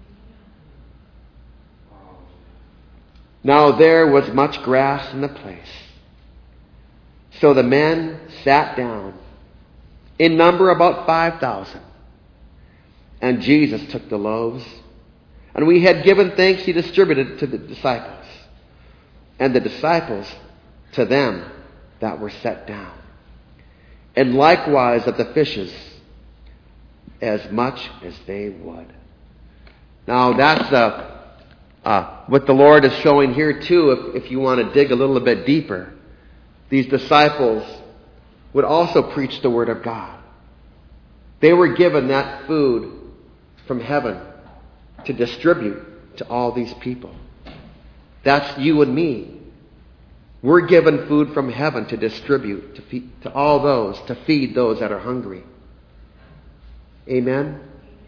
Now there was much grass in the place. So the men sat down, in number about 5,000. And Jesus took the loaves, and when He had given thanks, He distributed to the disciples, and the disciples to them that were set down. And likewise of the fishes, as much as they would. Now that's what the Lord is showing here too, if you want to dig a little bit deeper. These disciples would also preach the Word of God. They were given that food from heaven to distribute to all these people. That's you and me. We're given food from heaven to distribute to all those, to feed those that are hungry. Amen?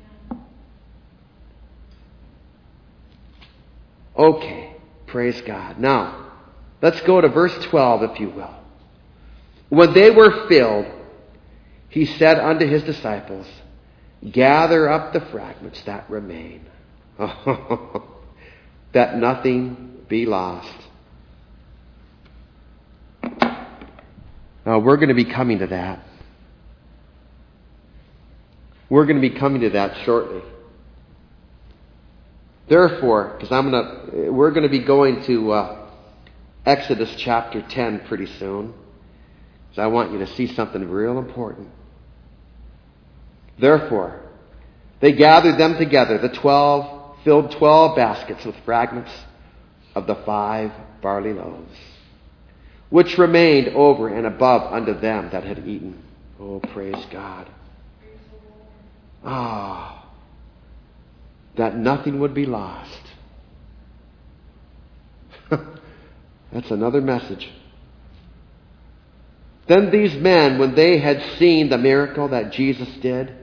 Okay, praise God. Now, let's go to verse 12, if you will. When they were filled, He said unto His disciples, gather up the fragments that remain, that nothing be lost. Now, we're going to be coming to that. We're going to be coming to that shortly. Therefore, because we're going to be going to Exodus chapter 10 pretty soon. So I want you to see something real important. Therefore, they gathered them together, the 12, filled 12 baskets with fragments of the 5 barley loaves, which remained over and above unto them that had eaten. Oh, praise God. That nothing would be lost. That's another message. Then these men, when they had seen the miracle that Jesus did,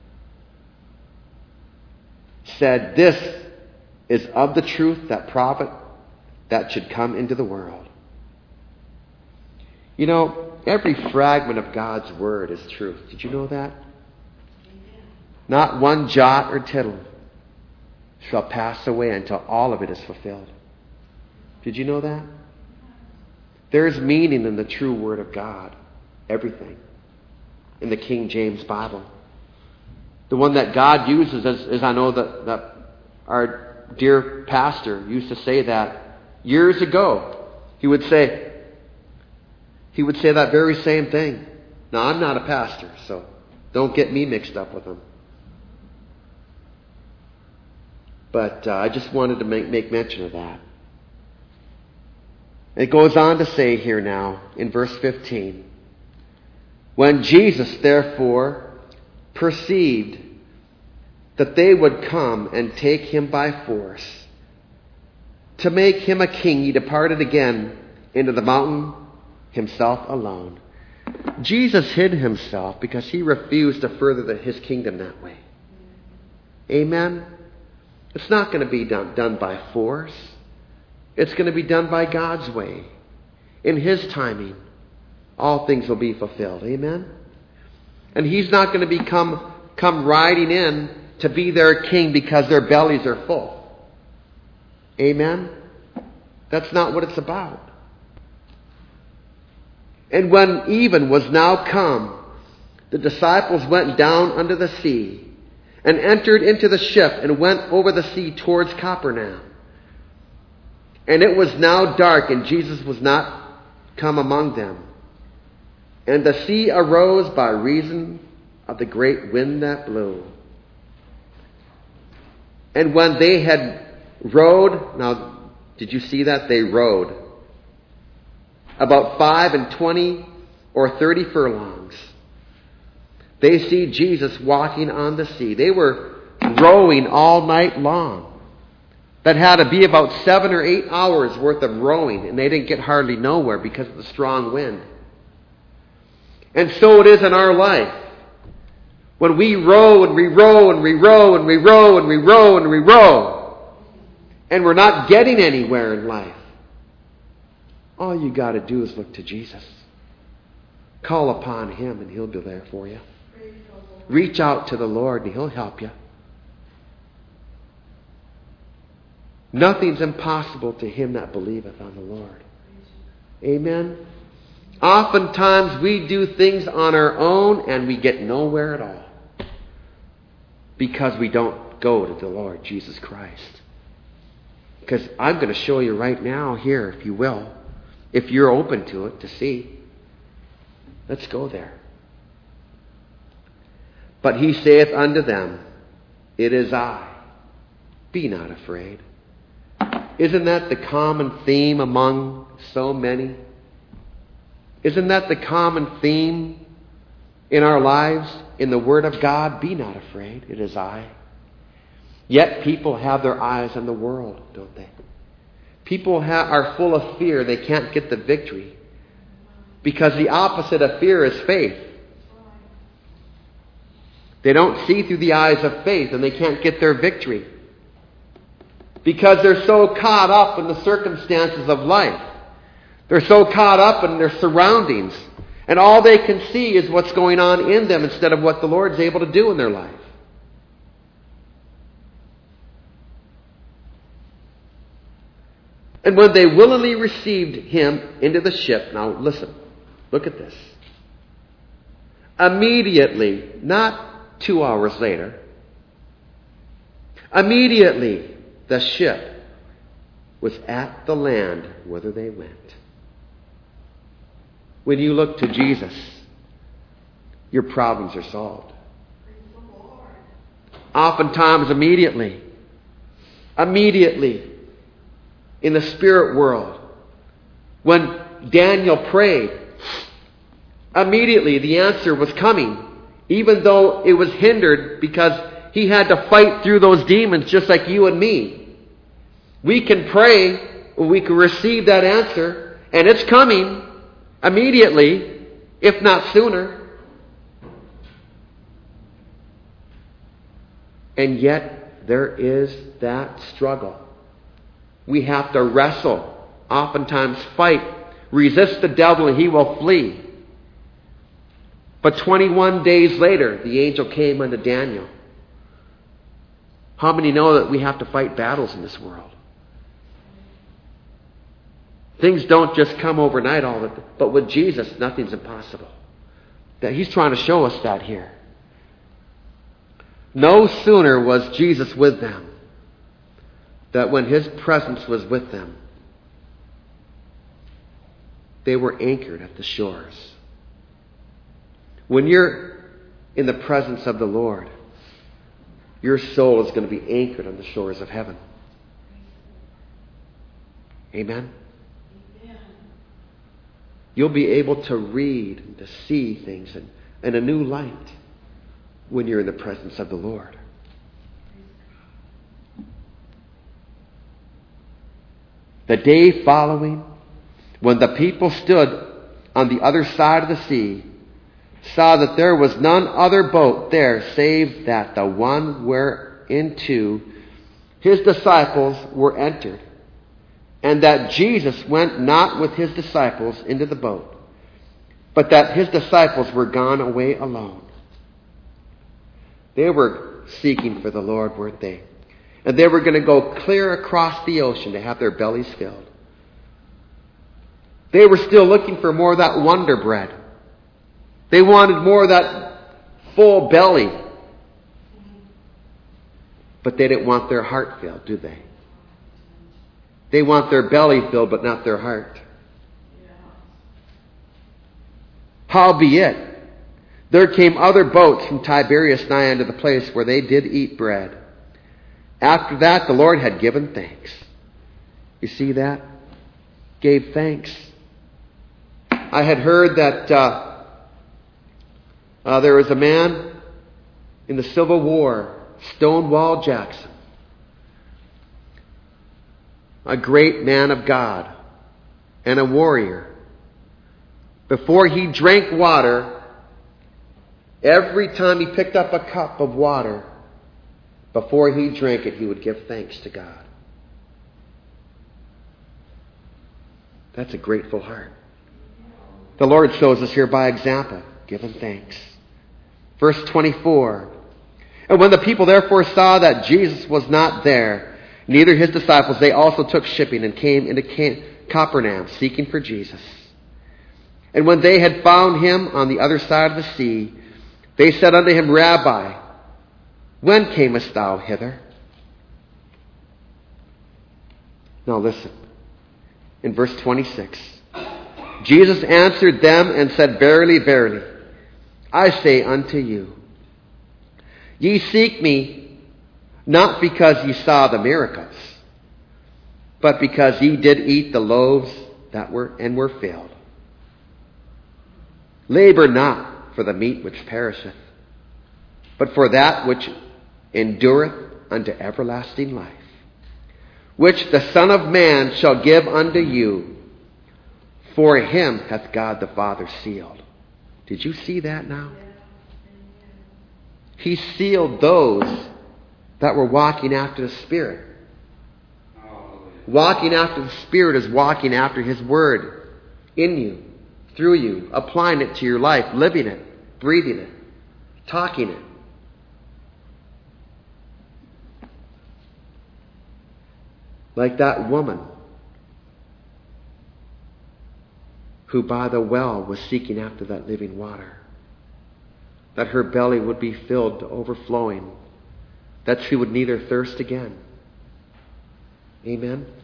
said, this is of the truth that prophet that should come into the world. You know, every fragment of God's Word is truth. Did you know that? Not one jot or tittle shall pass away until all of it is fulfilled. Did you know that? There's meaning in the true Word of God. Everything. In the King James Bible. The one that God uses, as I know that our dear pastor used to say that years ago. He would say that very same thing. Now, I'm not a pastor, so don't get me mixed up with him. But I just wanted to make mention of that. It goes on to say here now, in verse 15, when Jesus, therefore, perceived that they would come and take Him by force, to make Him a king, He departed again into the mountain, Himself alone. Jesus hid Himself because He refused to further His kingdom that way. Amen? It's not going to be done by force. It's going to be done by God's way. In His timing, all things will be fulfilled. Amen? And He's not going to come riding in to be their king because their bellies are full. Amen? That's not what it's about. And when even was now come, the disciples went down under the sea and entered into the ship and went over the sea towards Capernaum. And it was now dark, and Jesus was not come among them. And the sea arose by reason of the great wind that blew. And when they had rowed, now did you see that? They rowed about 25 or 30 furlongs. They see Jesus walking on the sea. They were rowing all night long. That had to be about 7 or 8 hours worth of rowing, and they didn't get hardly nowhere because of the strong wind. And so it is in our life. When we row and we row and we row and we row and we row and we row, and we're not getting anywhere in life, all you got to do is look to Jesus. Call upon Him and He'll be there for you. Reach out to the Lord and He'll help you. Nothing's impossible to him that believeth on the Lord. Amen. Oftentimes we do things on our own and we get nowhere at all because we don't go to the Lord Jesus Christ. Because I'm going to show you right now here, if you will, if you're open to it, to see. Let's go there. But he saith unto them, It is I. Be not afraid. Isn't that the common theme among so many? Isn't that the common theme in our lives, in the Word of God? Be not afraid. It is I. Yet people have their eyes on the world, don't they? People are full of fear. They can't get the victory. Because the opposite of fear is faith. They don't see through the eyes of faith and they can't get their victory. Because they're so caught up in the circumstances of life. They're so caught up in their surroundings. And all they can see is what's going on in them instead of what the Lord's able to do in their life. And when they willingly received him into the ship, now listen, look at this. Immediately, not 2 hours later, immediately the ship was at the land whither they went. When you look to Jesus, your problems are solved. Oftentimes immediately, in the spirit world, when Daniel prayed, immediately the answer was coming, even though it was hindered because he had to fight through those demons just like you and me. We can pray, we can receive that answer, and it's coming immediately, if not sooner. And yet there is that struggle. We have to wrestle, oftentimes fight, resist the devil and he will flee. But 21 days later, the angel came unto Daniel. How many know that we have to fight battles in this world? Things don't just come overnight, but with Jesus, nothing's impossible. That he's trying to show us that here. No sooner was Jesus with them, that when his presence was with them, they were anchored at the shores. When you're in the presence of the Lord, your soul is going to be anchored on the shores of heaven. Amen? You'll be able to read and to see things in a new light when you're in the presence of the Lord. The day following, when the people stood on the other side of the sea, saw that there was none other boat there save that the one whereinto his disciples were entered, and that Jesus went not with his disciples into the boat, but that his disciples were gone away alone. They were seeking for the Lord, weren't they? And they were going to go clear across the ocean to have their bellies filled. They were still looking for more of that wonder bread. They wanted more of that full belly. But they didn't want their heart filled, do they? They want their belly filled, but not their heart. Howbeit, there came other boats from Tiberias nigh unto the place where they did eat bread. After that, the Lord had given thanks. You see that? Gave thanks. I had heard that there was a man in the Civil War, Stonewall Jackson, a great man of God and a warrior. Before he drank water, every time he picked up a cup of water, before he drank it, he would give thanks to God. That's a grateful heart. The Lord shows us here by example, giving thanks. Verse 24. And when the people therefore saw that Jesus was not there, neither his disciples, they also took shipping and came into Capernaum, seeking for Jesus. And when they had found him on the other side of the sea, they said unto him, Rabbi, when camest thou hither? Now listen. In verse 26. Jesus answered them and said, Verily, verily, I say unto you, ye seek me, not because ye saw the miracles, but because ye did eat the loaves that were filled. Labor not for the meat which perisheth, but for that which endureth unto everlasting life, which the Son of Man shall give unto you, for him hath God the Father sealed. Did you see that now? He sealed those that were walking after the Spirit. Walking after the Spirit is walking after his word in you, through you, applying it to your life, living it, breathing it, talking it. Like that woman who by the well was seeking after that living water, that her belly would be filled to overflowing, that she would neither thirst again. Amen.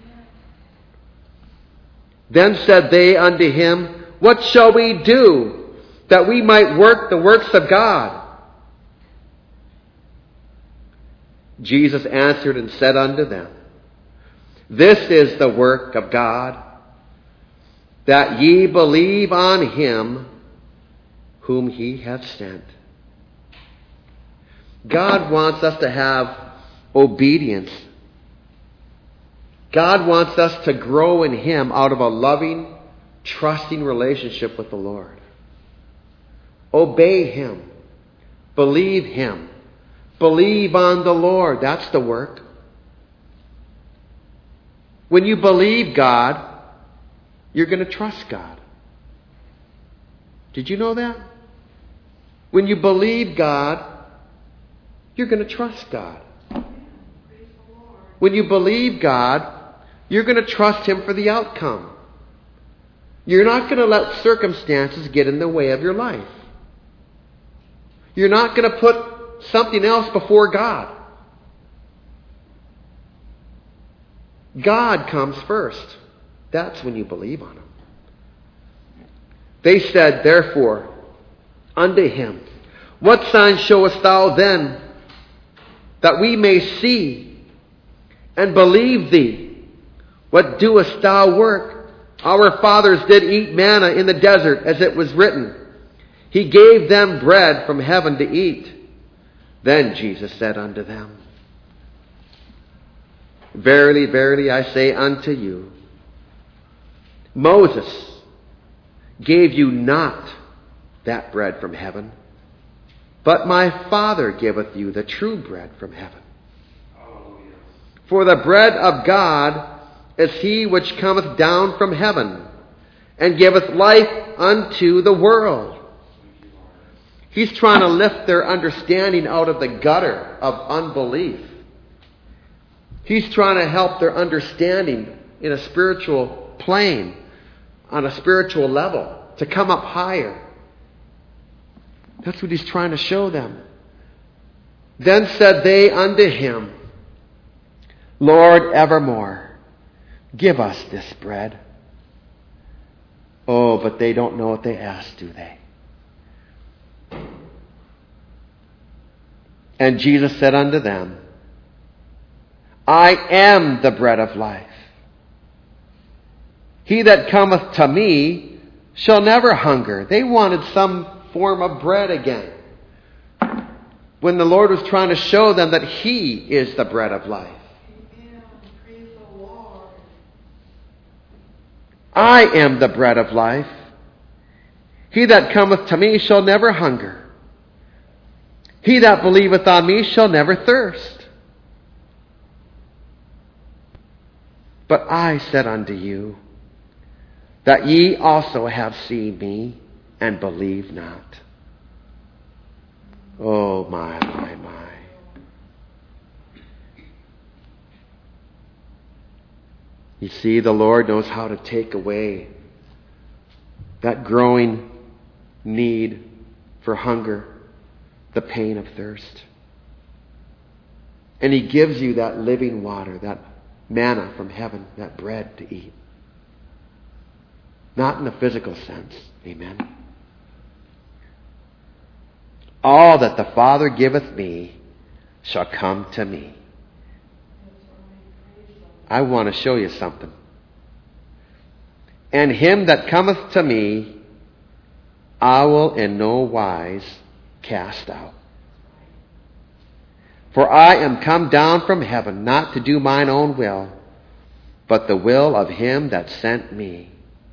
Then said they unto him, What shall we do that we might work the works of God? Jesus answered and said unto them, This is the work of God, that ye believe on him whom he hath sent. God wants us to have obedience. God wants us to grow in him out of a loving, trusting relationship with the Lord. Obey him. Believe him. Believe on the Lord. That's the work. When you believe God, you're going to trust God. Did you know that? When you believe God, you're going to trust God. When you believe God, you're going to trust him for the outcome. You're not going to let circumstances get in the way of your life. You're not going to put something else before God. God comes first. That's when you believe on him. They said, therefore, unto him, What sign showest thou then, that we may see and believe thee? What doest thou work? Our fathers did eat manna in the desert, as it was written, He gave them bread from heaven to eat. Then Jesus said unto them, Verily, verily, I say unto you, Moses gave you not that bread from heaven, but my Father giveth you the true bread from heaven. For the bread of God is he which cometh down from heaven, and giveth life unto the world. He's trying to lift their understanding out of the gutter of unbelief. He's trying to help their understanding in a spiritual plane, on a spiritual level, to come up higher. That's what he's trying to show them. Then said they unto him, Lord, evermore Give us this bread. Oh, but they don't know what they ask, do they? And Jesus said unto them, I am the bread of life. He that cometh to me shall never hunger. They wanted some form of bread again, when the Lord was trying to show them that He is the bread of life. Amen. Praise the Lord. I am the bread of life. He that cometh to me shall never hunger. He that believeth on me shall never thirst. But I said unto you, that ye also have seen me, and believe not. Oh, my. You see, the Lord knows how to take away that growing need for hunger, the pain of thirst. And He gives you that living water, that manna from heaven, that bread to eat. Not in a physical sense. Amen. All that the Father giveth me shall come to me. I want to show you something. And him that cometh to me, I will in no wise cast out. For I am come down from heaven, not to do mine own will, but the will of him that sent me.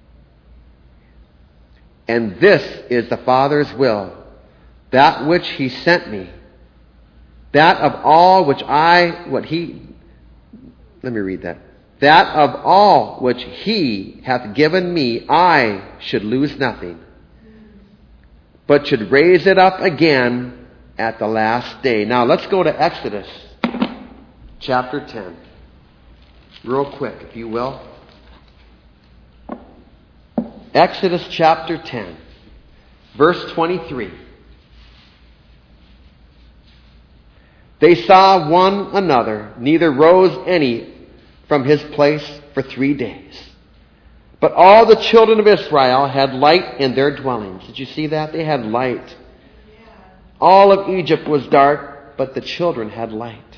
And this is the Father's will, that which He sent me, that of all which that of all which He hath given me, I should lose nothing, but should raise it up again at the last day. Now let's go to Exodus chapter 10. Real quick, if you will. Exodus chapter 10, verse 23. They saw one another, neither rose any from his place for 3 days. But all the children of Israel had light in their dwellings. Did you see that? They had light. All of Egypt was dark, but the children had light.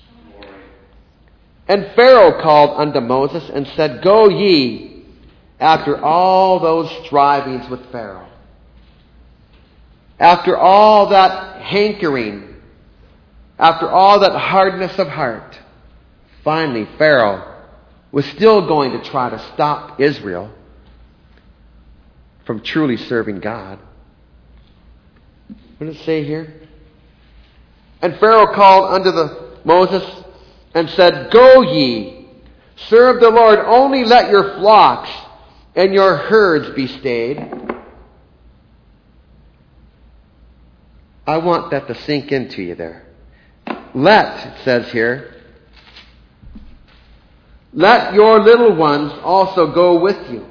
And Pharaoh called unto Moses and said, Go ye. After all those strivings with Pharaoh, after all that hankering, after all that hardness of heart, finally Pharaoh was still going to try to stop Israel from truly serving God. What does it say here? And Pharaoh called unto Moses and said, Go ye, serve the Lord, only let your flocks and your herds be stayed. I want that to sink into you there. Let, it says here, let your little ones also go with you.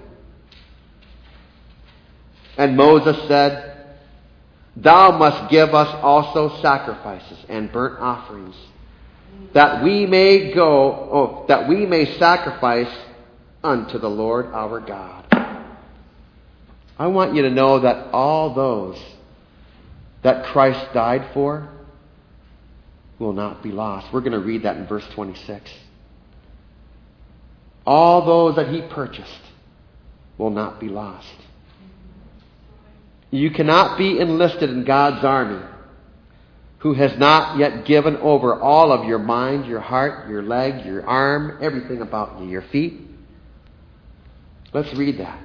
And Moses said, Thou must give us also sacrifices and burnt offerings, that we may sacrifice unto the Lord our God. I want you to know that all those that Christ died for will not be lost. We're going to read that in verse 26. All those that He purchased will not be lost. You cannot be enlisted in God's army who has not yet given over all of your mind, your heart, your leg, your arm, everything about you, your feet. Let's read that.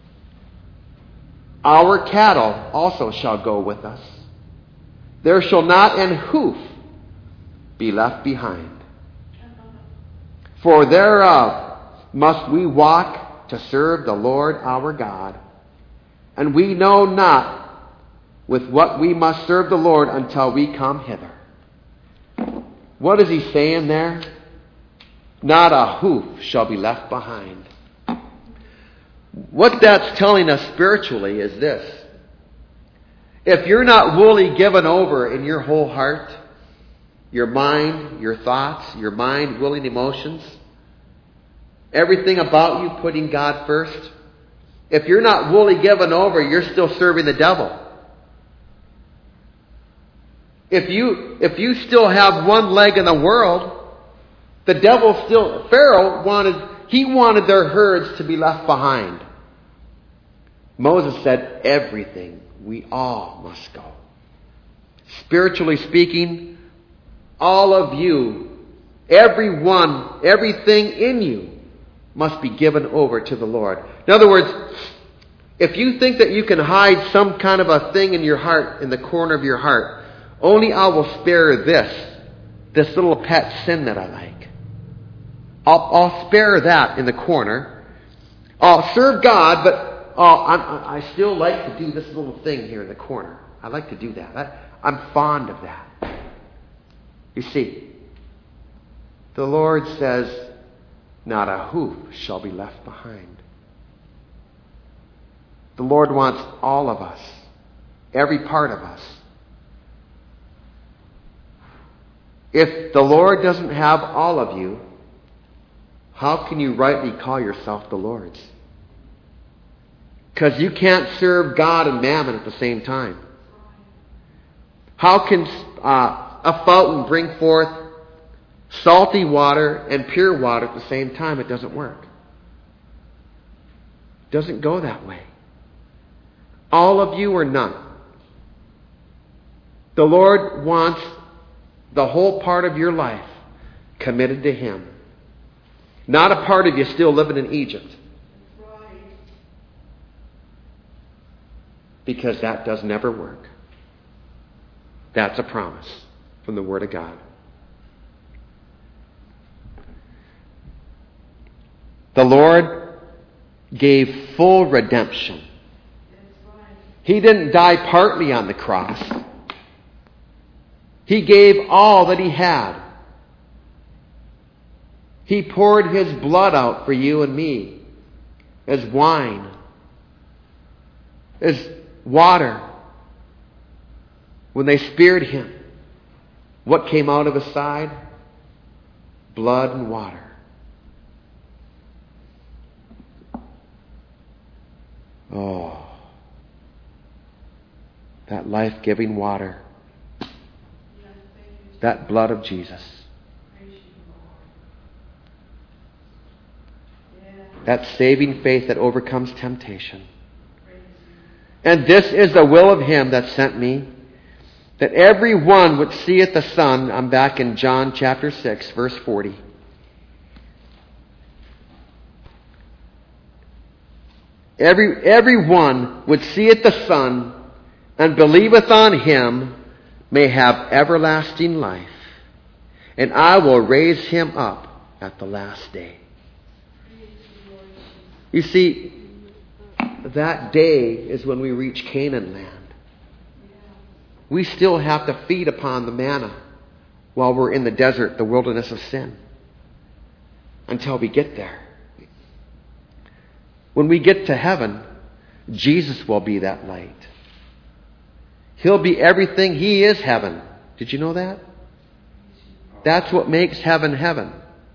Our cattle also shall go with us. There shall not an hoof be left behind. For thereof must we walk to serve the Lord our God. And we know not with what we must serve the Lord until we come hither. What is he saying there? Not a hoof shall be left behind. What that's telling us spiritually is this. If you're not wholly given over in your whole heart, your mind, your thoughts, your mind, willing emotions, everything about you putting God first, if you're not fully given over, you're still serving the devil. If you still have one leg in the world, the devil Pharaoh wanted their herds to be left behind. Moses said, everything, we all must go. Spiritually speaking, all of you, everyone, everything in you must be given over to the Lord. In other words, if you think that you can hide some kind of a thing in your heart, in the corner of your heart, only I will spare this little pet sin that I like. I'll spare that in the corner. I'll serve God, but I still like to do this little thing here in the corner. I like to do that. I'm fond of that. You see, the Lord says, not a hoof shall be left behind. The Lord wants all of us, every part of us. If the Lord doesn't have all of you, how can you rightly call yourself the Lord's? Because you can't serve God and mammon at the same time. How can a fountain bring forth salty water and pure water at the same time? It doesn't work. It doesn't go that way. All of you or none. The Lord wants the whole part of your life committed to Him. Not a part of you still living in Egypt. Because that does never work. That's a promise from the Word of God. The Lord gave full redemption. He didn't die partly on the cross. He gave all that He had. He poured His blood out for you and me as wine, as water. When they speared Him, what came out of His side? Blood and water. Oh, that life-giving water. That blood of Jesus. That saving faith that overcomes temptation. And this is the will of Him that sent me, that every one which seeth the Son, I'm back in John chapter 6, verse 40. Every one which seeth the Son and believeth on Him may have everlasting life, and I will raise him up at the last day. You see, that day is when we reach Canaan land. We still have to feed upon the manna while we're in the desert, the wilderness of sin, until we get there. When we get to heaven, Jesus will be that light. He'll be everything. He is heaven. Did you know that? That's what makes heaven heaven.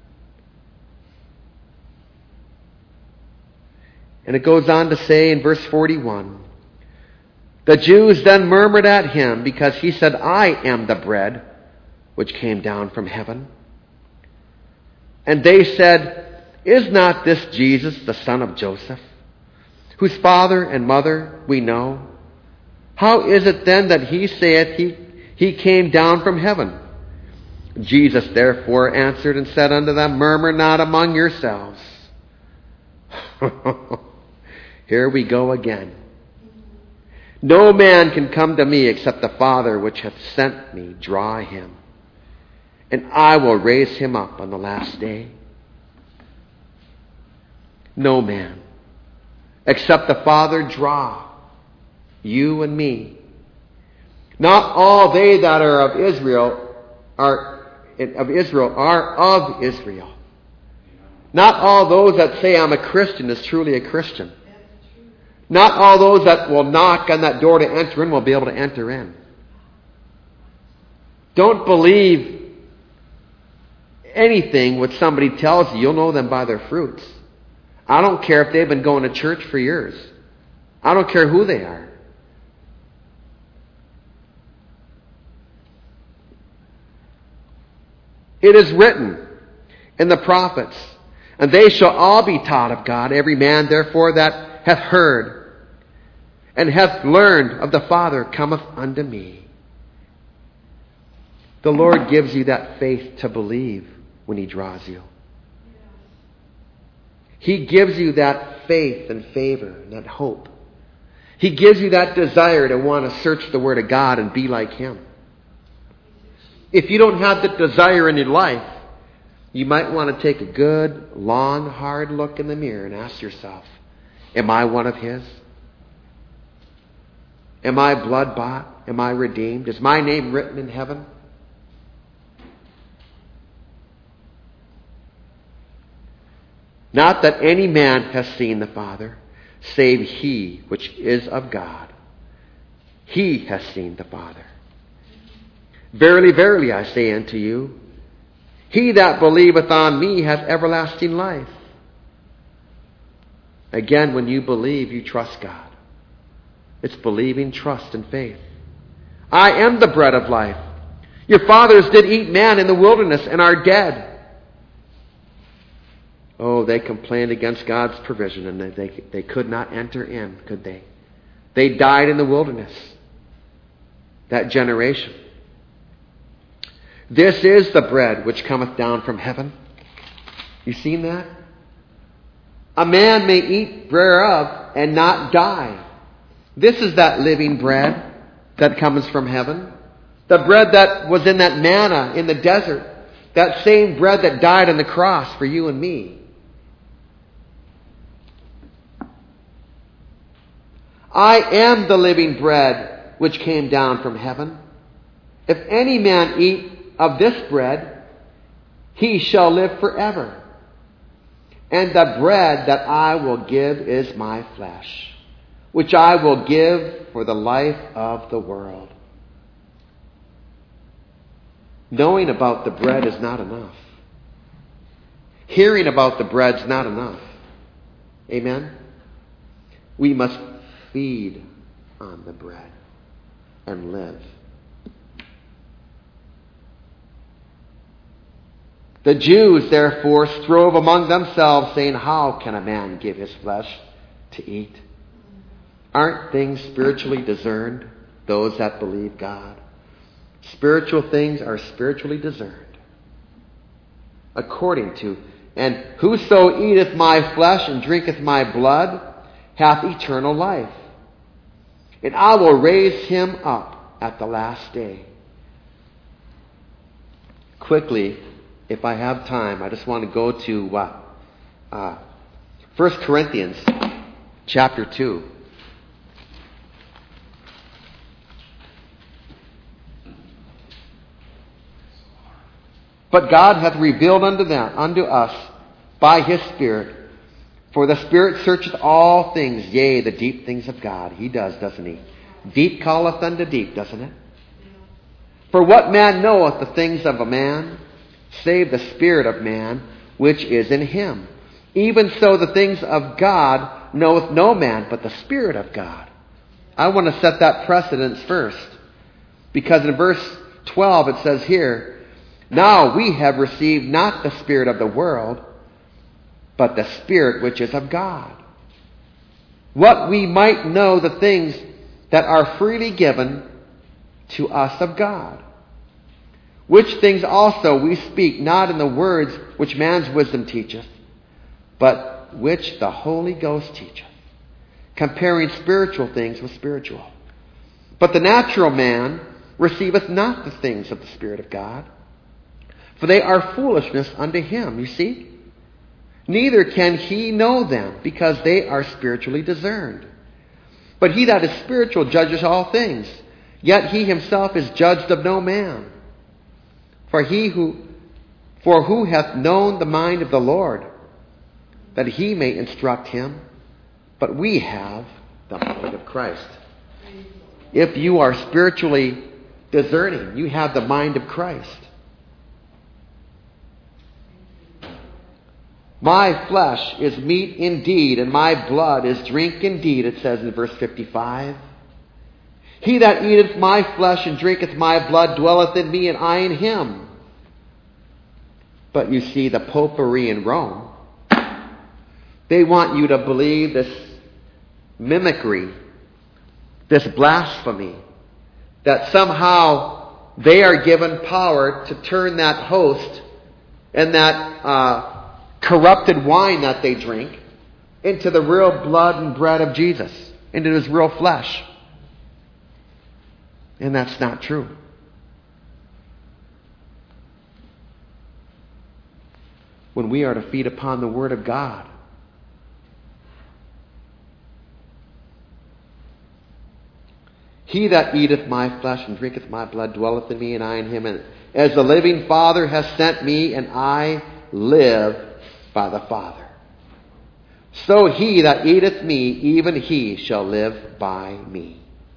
And it goes on to say in verse 41, the Jews then murmured at Him because He said, I am the bread which came down from heaven. And they said, is not this Jesus, the son of Joseph, whose father and mother we know? How is it then that He saith he came down from heaven? Jesus therefore answered and said unto them, murmur not among yourselves. Here we go again. No man can come to me except the Father which hath sent me draw him, and I will raise him up on the last day. No man, except the Father draw you and me. Not all they that are of Israel are of Israel. Not all those that say I'm a Christian is truly a Christian. Not all those that will knock on that door to enter in will be able to enter in. Don't believe anything what somebody tells you. You'll know them by their fruits. I don't care if they've been going to church for years. I don't care who they are. It is written in the prophets, and they shall all be taught of God. Every man, therefore, that hath heard and hath learned of the Father cometh unto me. The Lord gives you that faith to believe when He draws you. He gives you that faith and favor and that hope. He gives you that desire to want to search the Word of God and be like Him. If you don't have that desire in your life, you might want to take a good, long, hard look in the mirror and ask yourself, am I one of His? Am I blood-bought? Am I redeemed? Is my name written in heaven? Not that any man has seen the Father, save he which is of God. He has seen the Father. Verily, verily, I say unto you, he that believeth on me hath everlasting life. Again, when you believe, you trust God. It's believing, trust, and faith. I am the bread of life. Your fathers did eat manna in the wilderness and are dead. Oh, they complained against God's provision, and they could not enter in, could they? They died in the wilderness. That generation. This is the bread which cometh down from heaven. You seen that? A man may eat thereof and not die. This is that living bread that comes from heaven. The bread that was in that manna in the desert. That same bread that died on the cross for you and me. I am the living bread which came down from heaven. If any man eat of this bread, he shall live forever. And the bread that I will give is my flesh, which I will give for the life of the world. Knowing about the bread is not enough. Hearing about the bread is not enough. Amen? We must feed on the bread and live. The Jews, therefore, strove among themselves, saying, how can a man give his flesh to eat? Aren't things spiritually discerned, those that believe God? Spiritual things are spiritually discerned. According to, and whoso eateth my flesh and drinketh my blood hath eternal life. And I will raise him up at the last day. Quickly, if I have time, I just want to go to 1 Corinthians chapter 2. But God hath revealed unto us by His Spirit. For the Spirit searcheth all things, yea, the deep things of God. He does, doesn't He? Deep calleth unto deep, doesn't it? For what man knoweth the things of a man, save the spirit of man, which is in him? Even so the things of God knoweth no man, but the Spirit of God. I want to set that precedence first. Because in verse 12 it says here, now we have received not the spirit of the world, but the Spirit which is of God. What we might know the things that are freely given to us of God. Which things also we speak not in the words which man's wisdom teacheth, but which the Holy Ghost teacheth, comparing spiritual things with spiritual. But the natural man receiveth not the things of the Spirit of God, for they are foolishness unto him, you see. Neither can he know them, because they are spiritually discerned. But he that is spiritual judges all things, yet he himself is judged of no man. For who hath known the mind of the Lord, that he may instruct him? But we have the mind of Christ. If you are spiritually discerning, you have the mind of Christ. My flesh is meat indeed, and my blood is drink indeed, it says in verse 55. He that eateth my flesh and drinketh my blood dwelleth in me, and I in him. But you see, the popery in Rome, they want you to believe this mimicry, this blasphemy, that somehow they are given power to turn that host and that corrupted wine that they drink into the real blood and bread of Jesus, into his real flesh. And that's not true. When we are to feed upon the Word of God, he that eateth my flesh and drinketh my blood dwelleth in me, and I in him. And as the living Father hath sent me, and I live by the Father, so he that eateth me, even he shall live by me.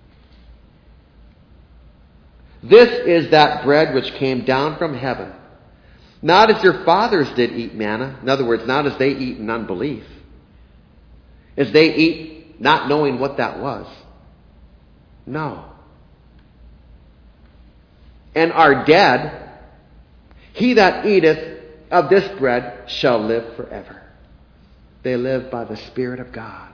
This is that bread which came down from heaven, not as your fathers did eat manna. In other words, not as they eat in unbelief, as they eat not knowing what that was. No. And are dead. He that eateth of this bread shall live forever. They live by the Spirit of God.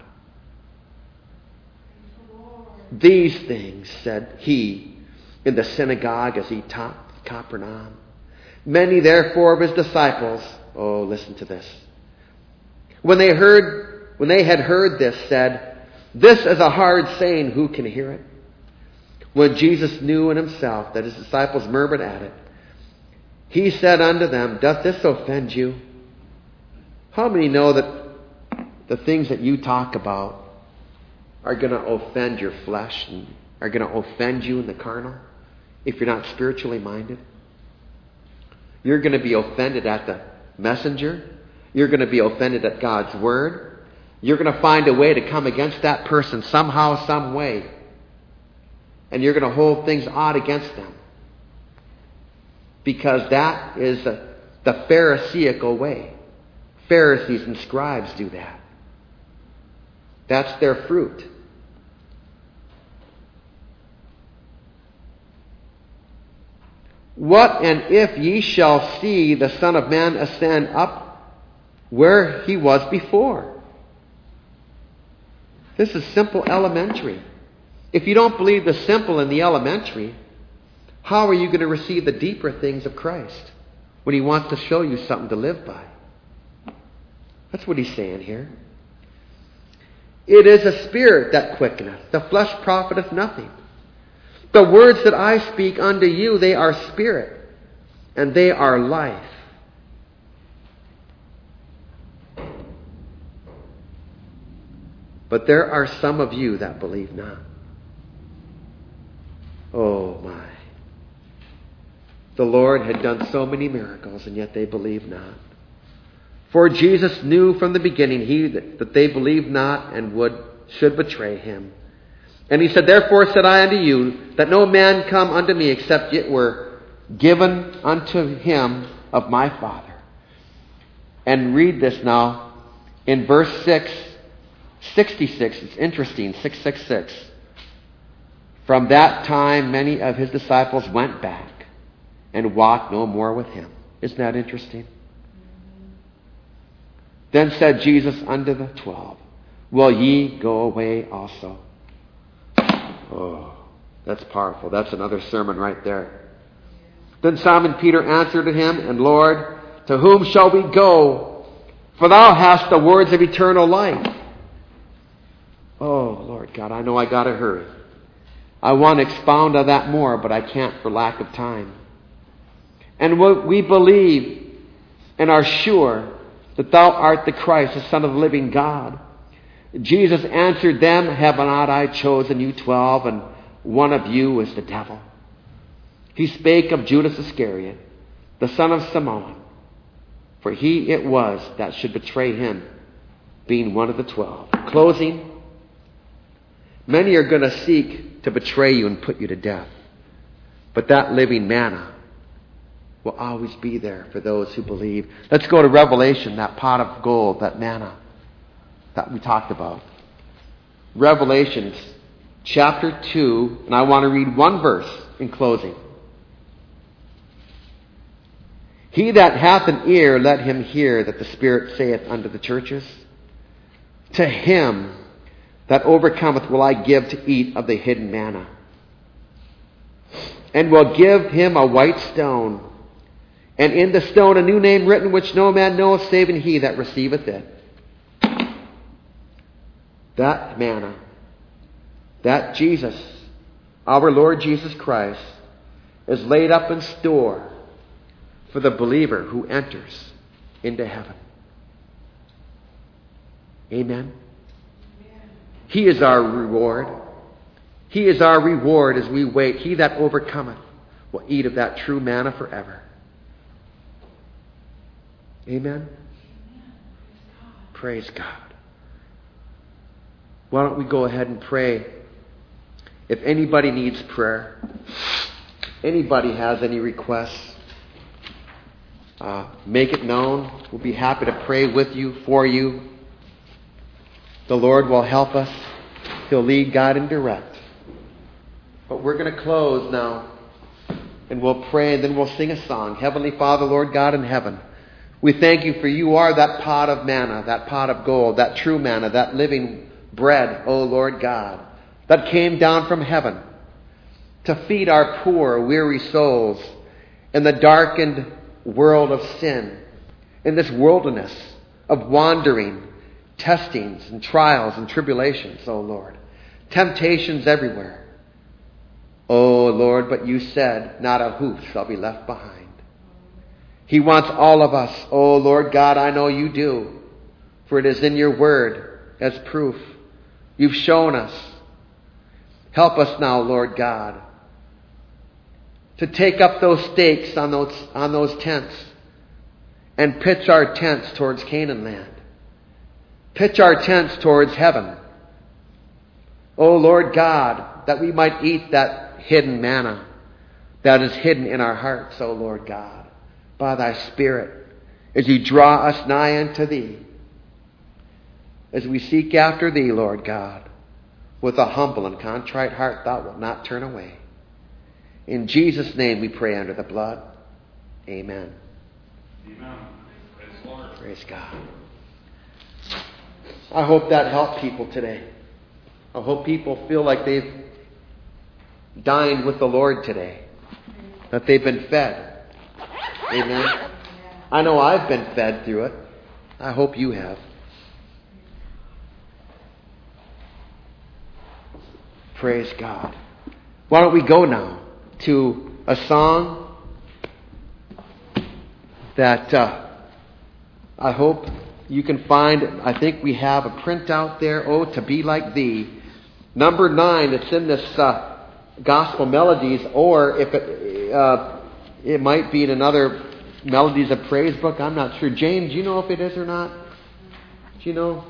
These things said he in the synagogue as he taught Capernaum. Many therefore of his disciples, oh, listen to this, when they had heard this, said, this is a hard saying, who can hear it? When Jesus knew in himself that his disciples murmured at it, he said unto them, doth this offend you? How many know that the things that you talk about are going to offend your flesh and are going to offend you in the carnal if you're not spiritually minded? You're going to be offended at the messenger. You're going to be offended at God's word. You're going to find a way to come against that person somehow, some way. And you're going to hold things odd against them. Because that is the Pharisaical way. Pharisees and scribes do that. That's their fruit. What and if ye shall see the Son of Man ascend up where he was before? This is simple elementary. If you don't believe the simple and the elementary, how are you going to receive the deeper things of Christ when he wants to show you something to live by? That's what he's saying here. It is a spirit that quickeneth. The flesh profiteth nothing. The words that I speak unto you, they are spirit, and they are life. But there are some of you that believe not. Oh my. The Lord had done so many miracles, and yet they believed not. For Jesus knew from the beginning that they believed not and should betray him. And he said, therefore said I unto you, that no man come unto me except it were given unto him of my Father. And read this now in verse 66. It's interesting, 666. From that time many of his disciples went back and walked no more with him. Isn't that interesting? Then said Jesus unto the 12, will ye go away also? Oh, that's powerful. That's another sermon right there. Then Simon Peter answered him, and Lord, to whom shall we go? For thou hast the words of eternal life. Oh, Lord God, I know I got to hurry. I want to expound on that more, but I can't for lack of time. And we believe and are sure that thou art the Christ, the Son of the living God. Jesus answered them, have not I chosen you 12, and one of you is the devil? He spake of Judas Iscariot, the son of Simon, for he it was that should betray him, being one of the 12. Closing, many are going to seek to betray you and put you to death. But that living manna, will always be there for those who believe. Let's go to Revelation, that pot of gold, that manna that we talked about. Revelations chapter 2, and I want to read one verse in closing. He that hath an ear, let him hear that the Spirit saith unto the churches. To him that overcometh will I give to eat of the hidden manna, and will give him a white stone, and in the stone a new name written, which no man knoweth, saving he that receiveth it. That manna, that Jesus, our Lord Jesus Christ, is laid up in store for the believer who enters into heaven. Amen. He is our reward. He is our reward as we wait. He that overcometh will eat of that true manna forever. Amen. Praise God. Why don't we go ahead and pray? If anybody needs prayer, anybody has any requests, make it known. We'll be happy to pray with you, for you. The Lord will help us. He'll lead, guide, and direct. But we're going to close now, and we'll pray, and then we'll sing a song. Heavenly Father, Lord God in heaven, we thank you for you are that pot of manna, that pot of gold, that true manna, that living bread, O Lord God, that came down from heaven to feed our poor, weary souls in the darkened world of sin, in this wilderness of wandering, testings and trials and tribulations, O Lord. Temptations everywhere. O Lord, but you said, not a hoof shall be left behind. He wants all of us. O Lord God, I know you do, for it is in your word as proof. You've shown us. Help us now, Lord God, to take up those stakes on those tents and pitch our tents towards Canaan land. Pitch our tents towards heaven. O Lord God, that we might eat that hidden manna that is hidden in our hearts, O Lord God, by thy Spirit, as you draw us nigh unto thee, as we seek after thee, Lord God, with a humble and contrite heart thou wilt not turn away. In Jesus' name we pray under the blood. Amen. Amen. Praise the Lord. Praise God. I hope that helped people today. I hope people feel like they've dined with the Lord today, that they've been fed. Amen. I know I've been fed through it. I hope you have. Praise God. Why don't we go now to a song that I hope you can find. I think we have a printout there. Oh, to be like thee. Number 9. It's in this gospel melodies, or if it might be in another melodies of praise book. I'm not sure. Jane, do you know if it is or not? Do you know?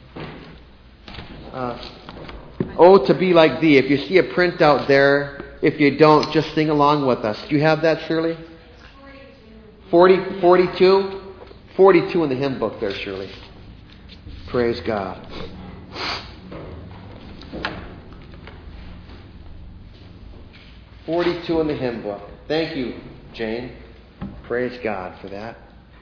Oh, to be like thee. If you see a printout there, if you don't, just sing along with us. Do you have that, Shirley? 42? 42 in the hymn book there, Shirley. Praise God. "42 in the hymn book. Thank you, Jane. Praise God for that.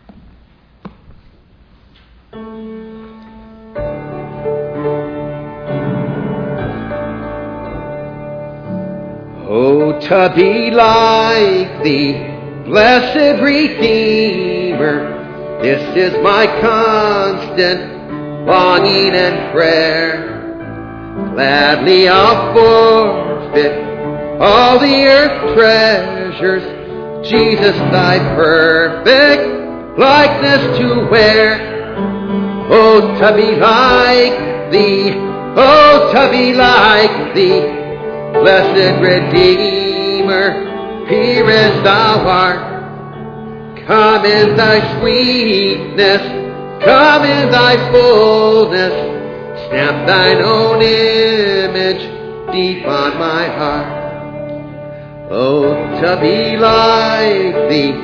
Oh, to be like thee, blessed Redeemer, this is my constant longing and prayer. Gladly I'll forfeit all the earth treasures, Jesus thy perfect likeness to wear. Oh, to be like thee, oh, to be like thee, blessed Redeemer, here as thou art. Come in thy sweetness, come in thy fullness, stamp thine own image deep on my heart. Oh, to be like thee,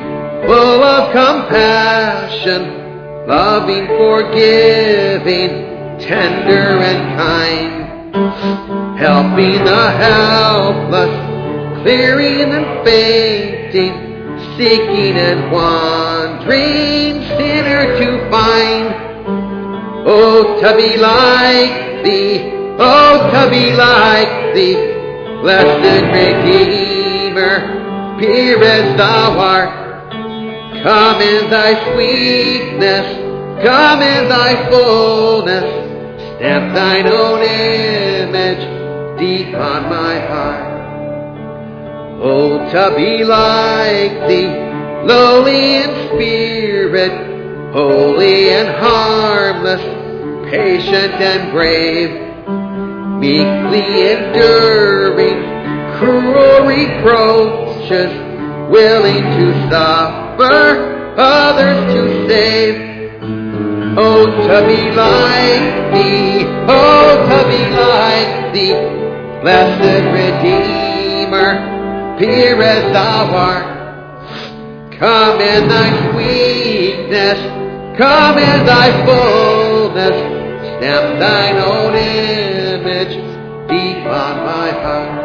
full of compassion, loving, forgiving, tender and kind, helping the helpless, clearing and fainting, seeking and wandering, sinner to find. Oh, to be like thee, oh, to be like thee, blessed Redeemer, pure as thou art. Come in thy sweetness, come in thy fullness, stamp thine own image deep on my heart. Oh, to be like thee, lowly in spirit, holy and harmless, patient and brave, meekly enduring cruel reproaches, willing to suffer, others to save. Oh, to be like thee, oh, to be like thee, blessed Redeemer, pure as thou art. Come in thy sweetness, come in thy fullness, stamp thine own image deep on my heart.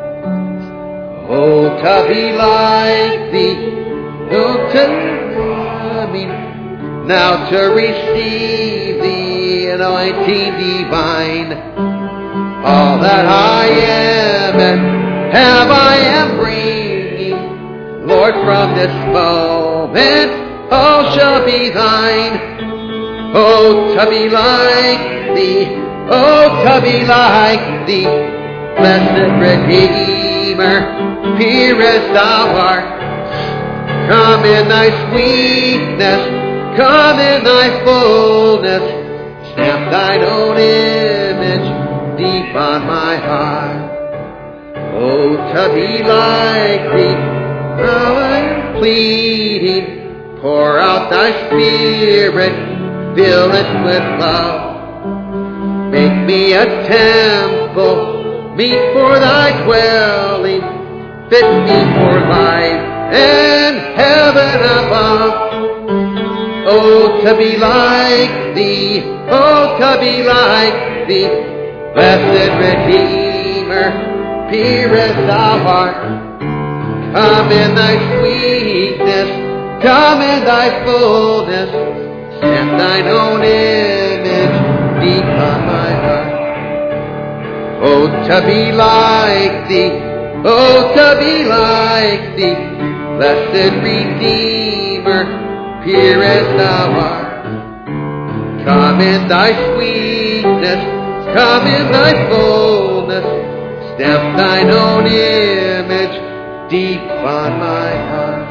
Oh, to be like thee, oh, to me, now to receive the anointing divine. All that I am and have I am bringing, Lord, from this moment all shall be thine. Oh, to be like thee, oh, to be like thee, blessed Redeemer, pure as thou art. Come in thy sweetness, come in thy fullness, stamp thine own image deep on my heart. Oh, to be like thee, now I am pleading, pour out thy spirit, fill it with love. Make me a temple, meet for thy dwelling, fit me for life and heaven above. Oh, to be like thee, oh, to be like thee, blessed Redeemer, pure as thou art. Come in thy sweetness, come in thy fullness, stamp thine own image deep on my heart. Oh, to be like thee, oh, to be like thee, blessed Redeemer, pure as thou art. Come in thy sweetness, come in thy fullness, stamp thine own image deep on my heart.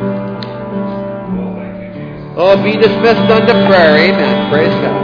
Oh, be dismissed unto prayer. Amen. Praise God.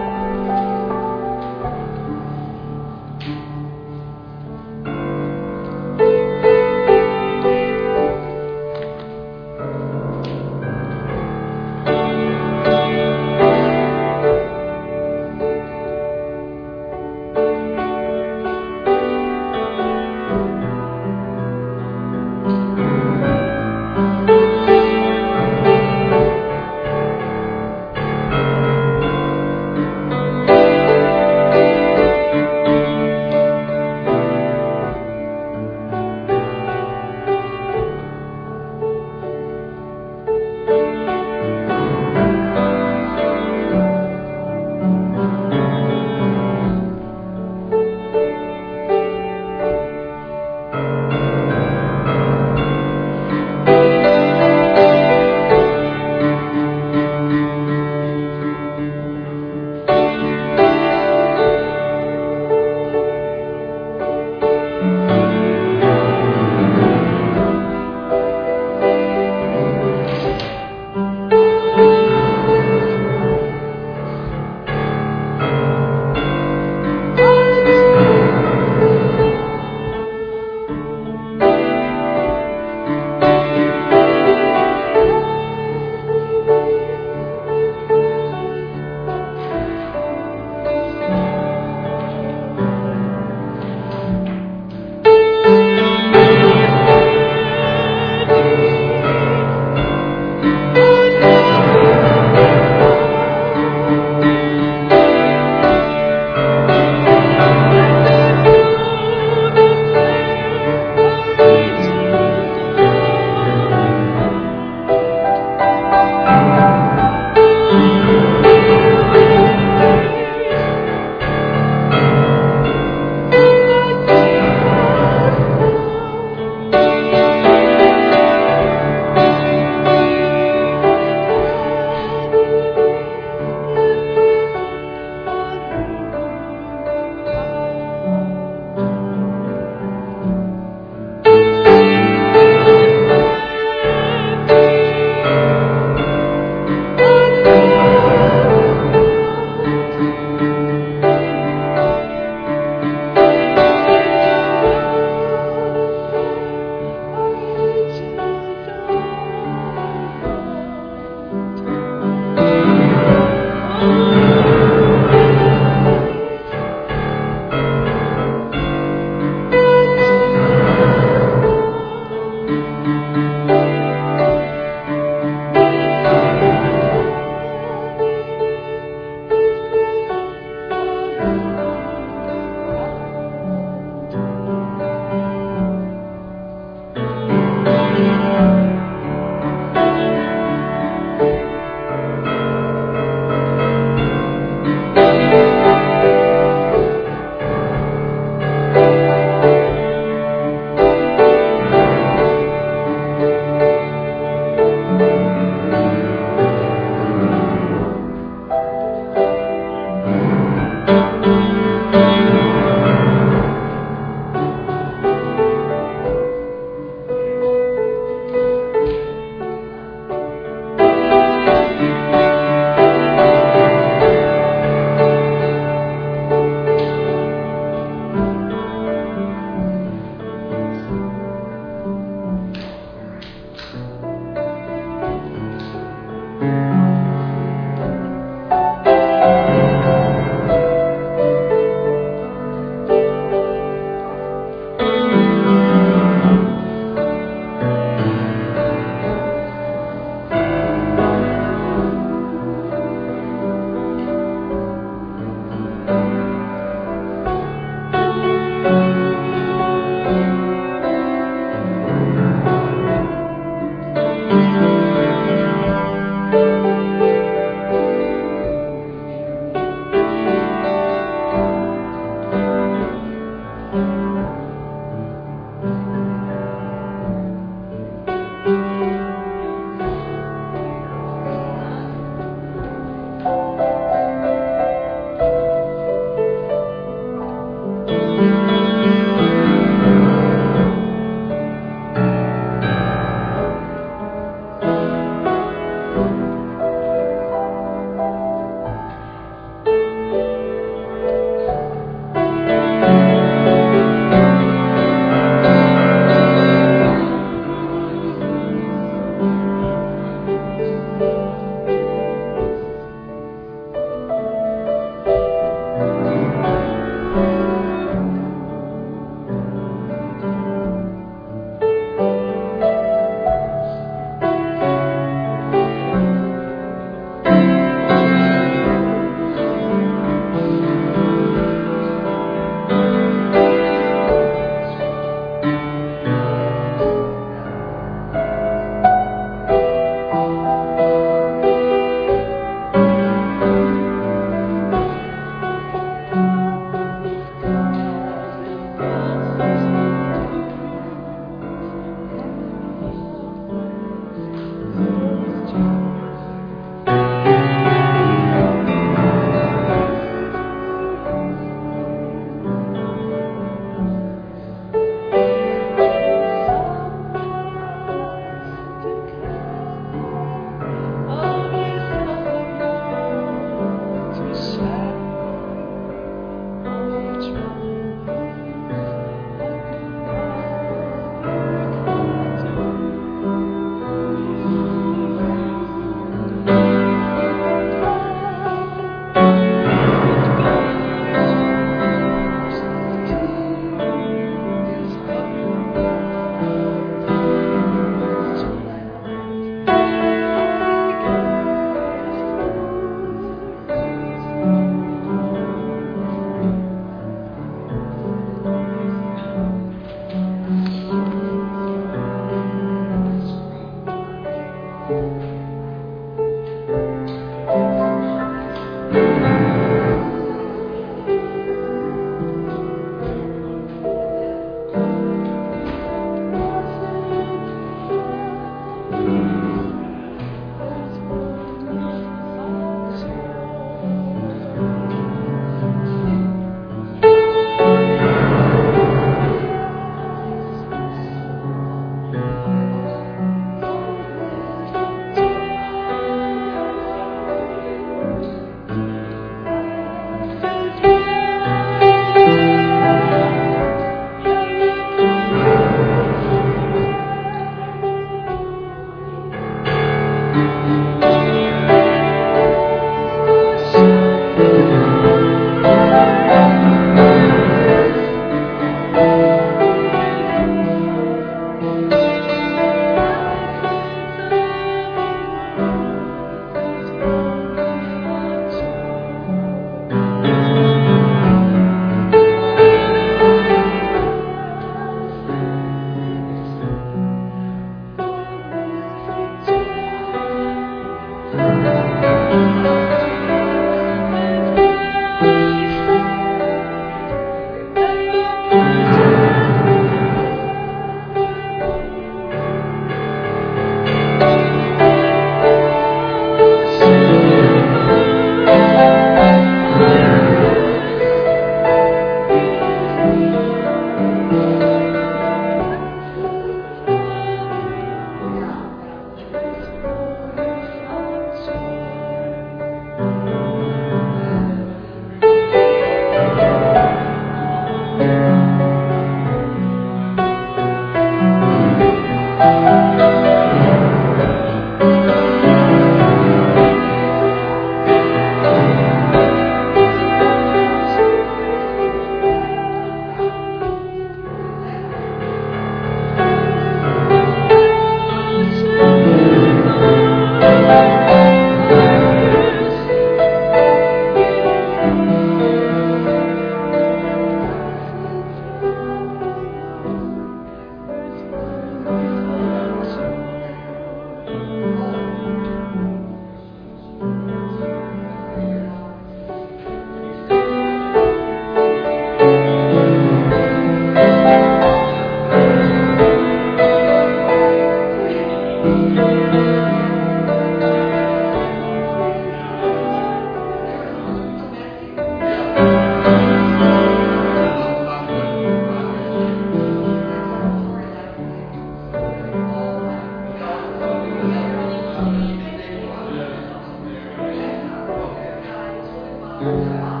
Lord.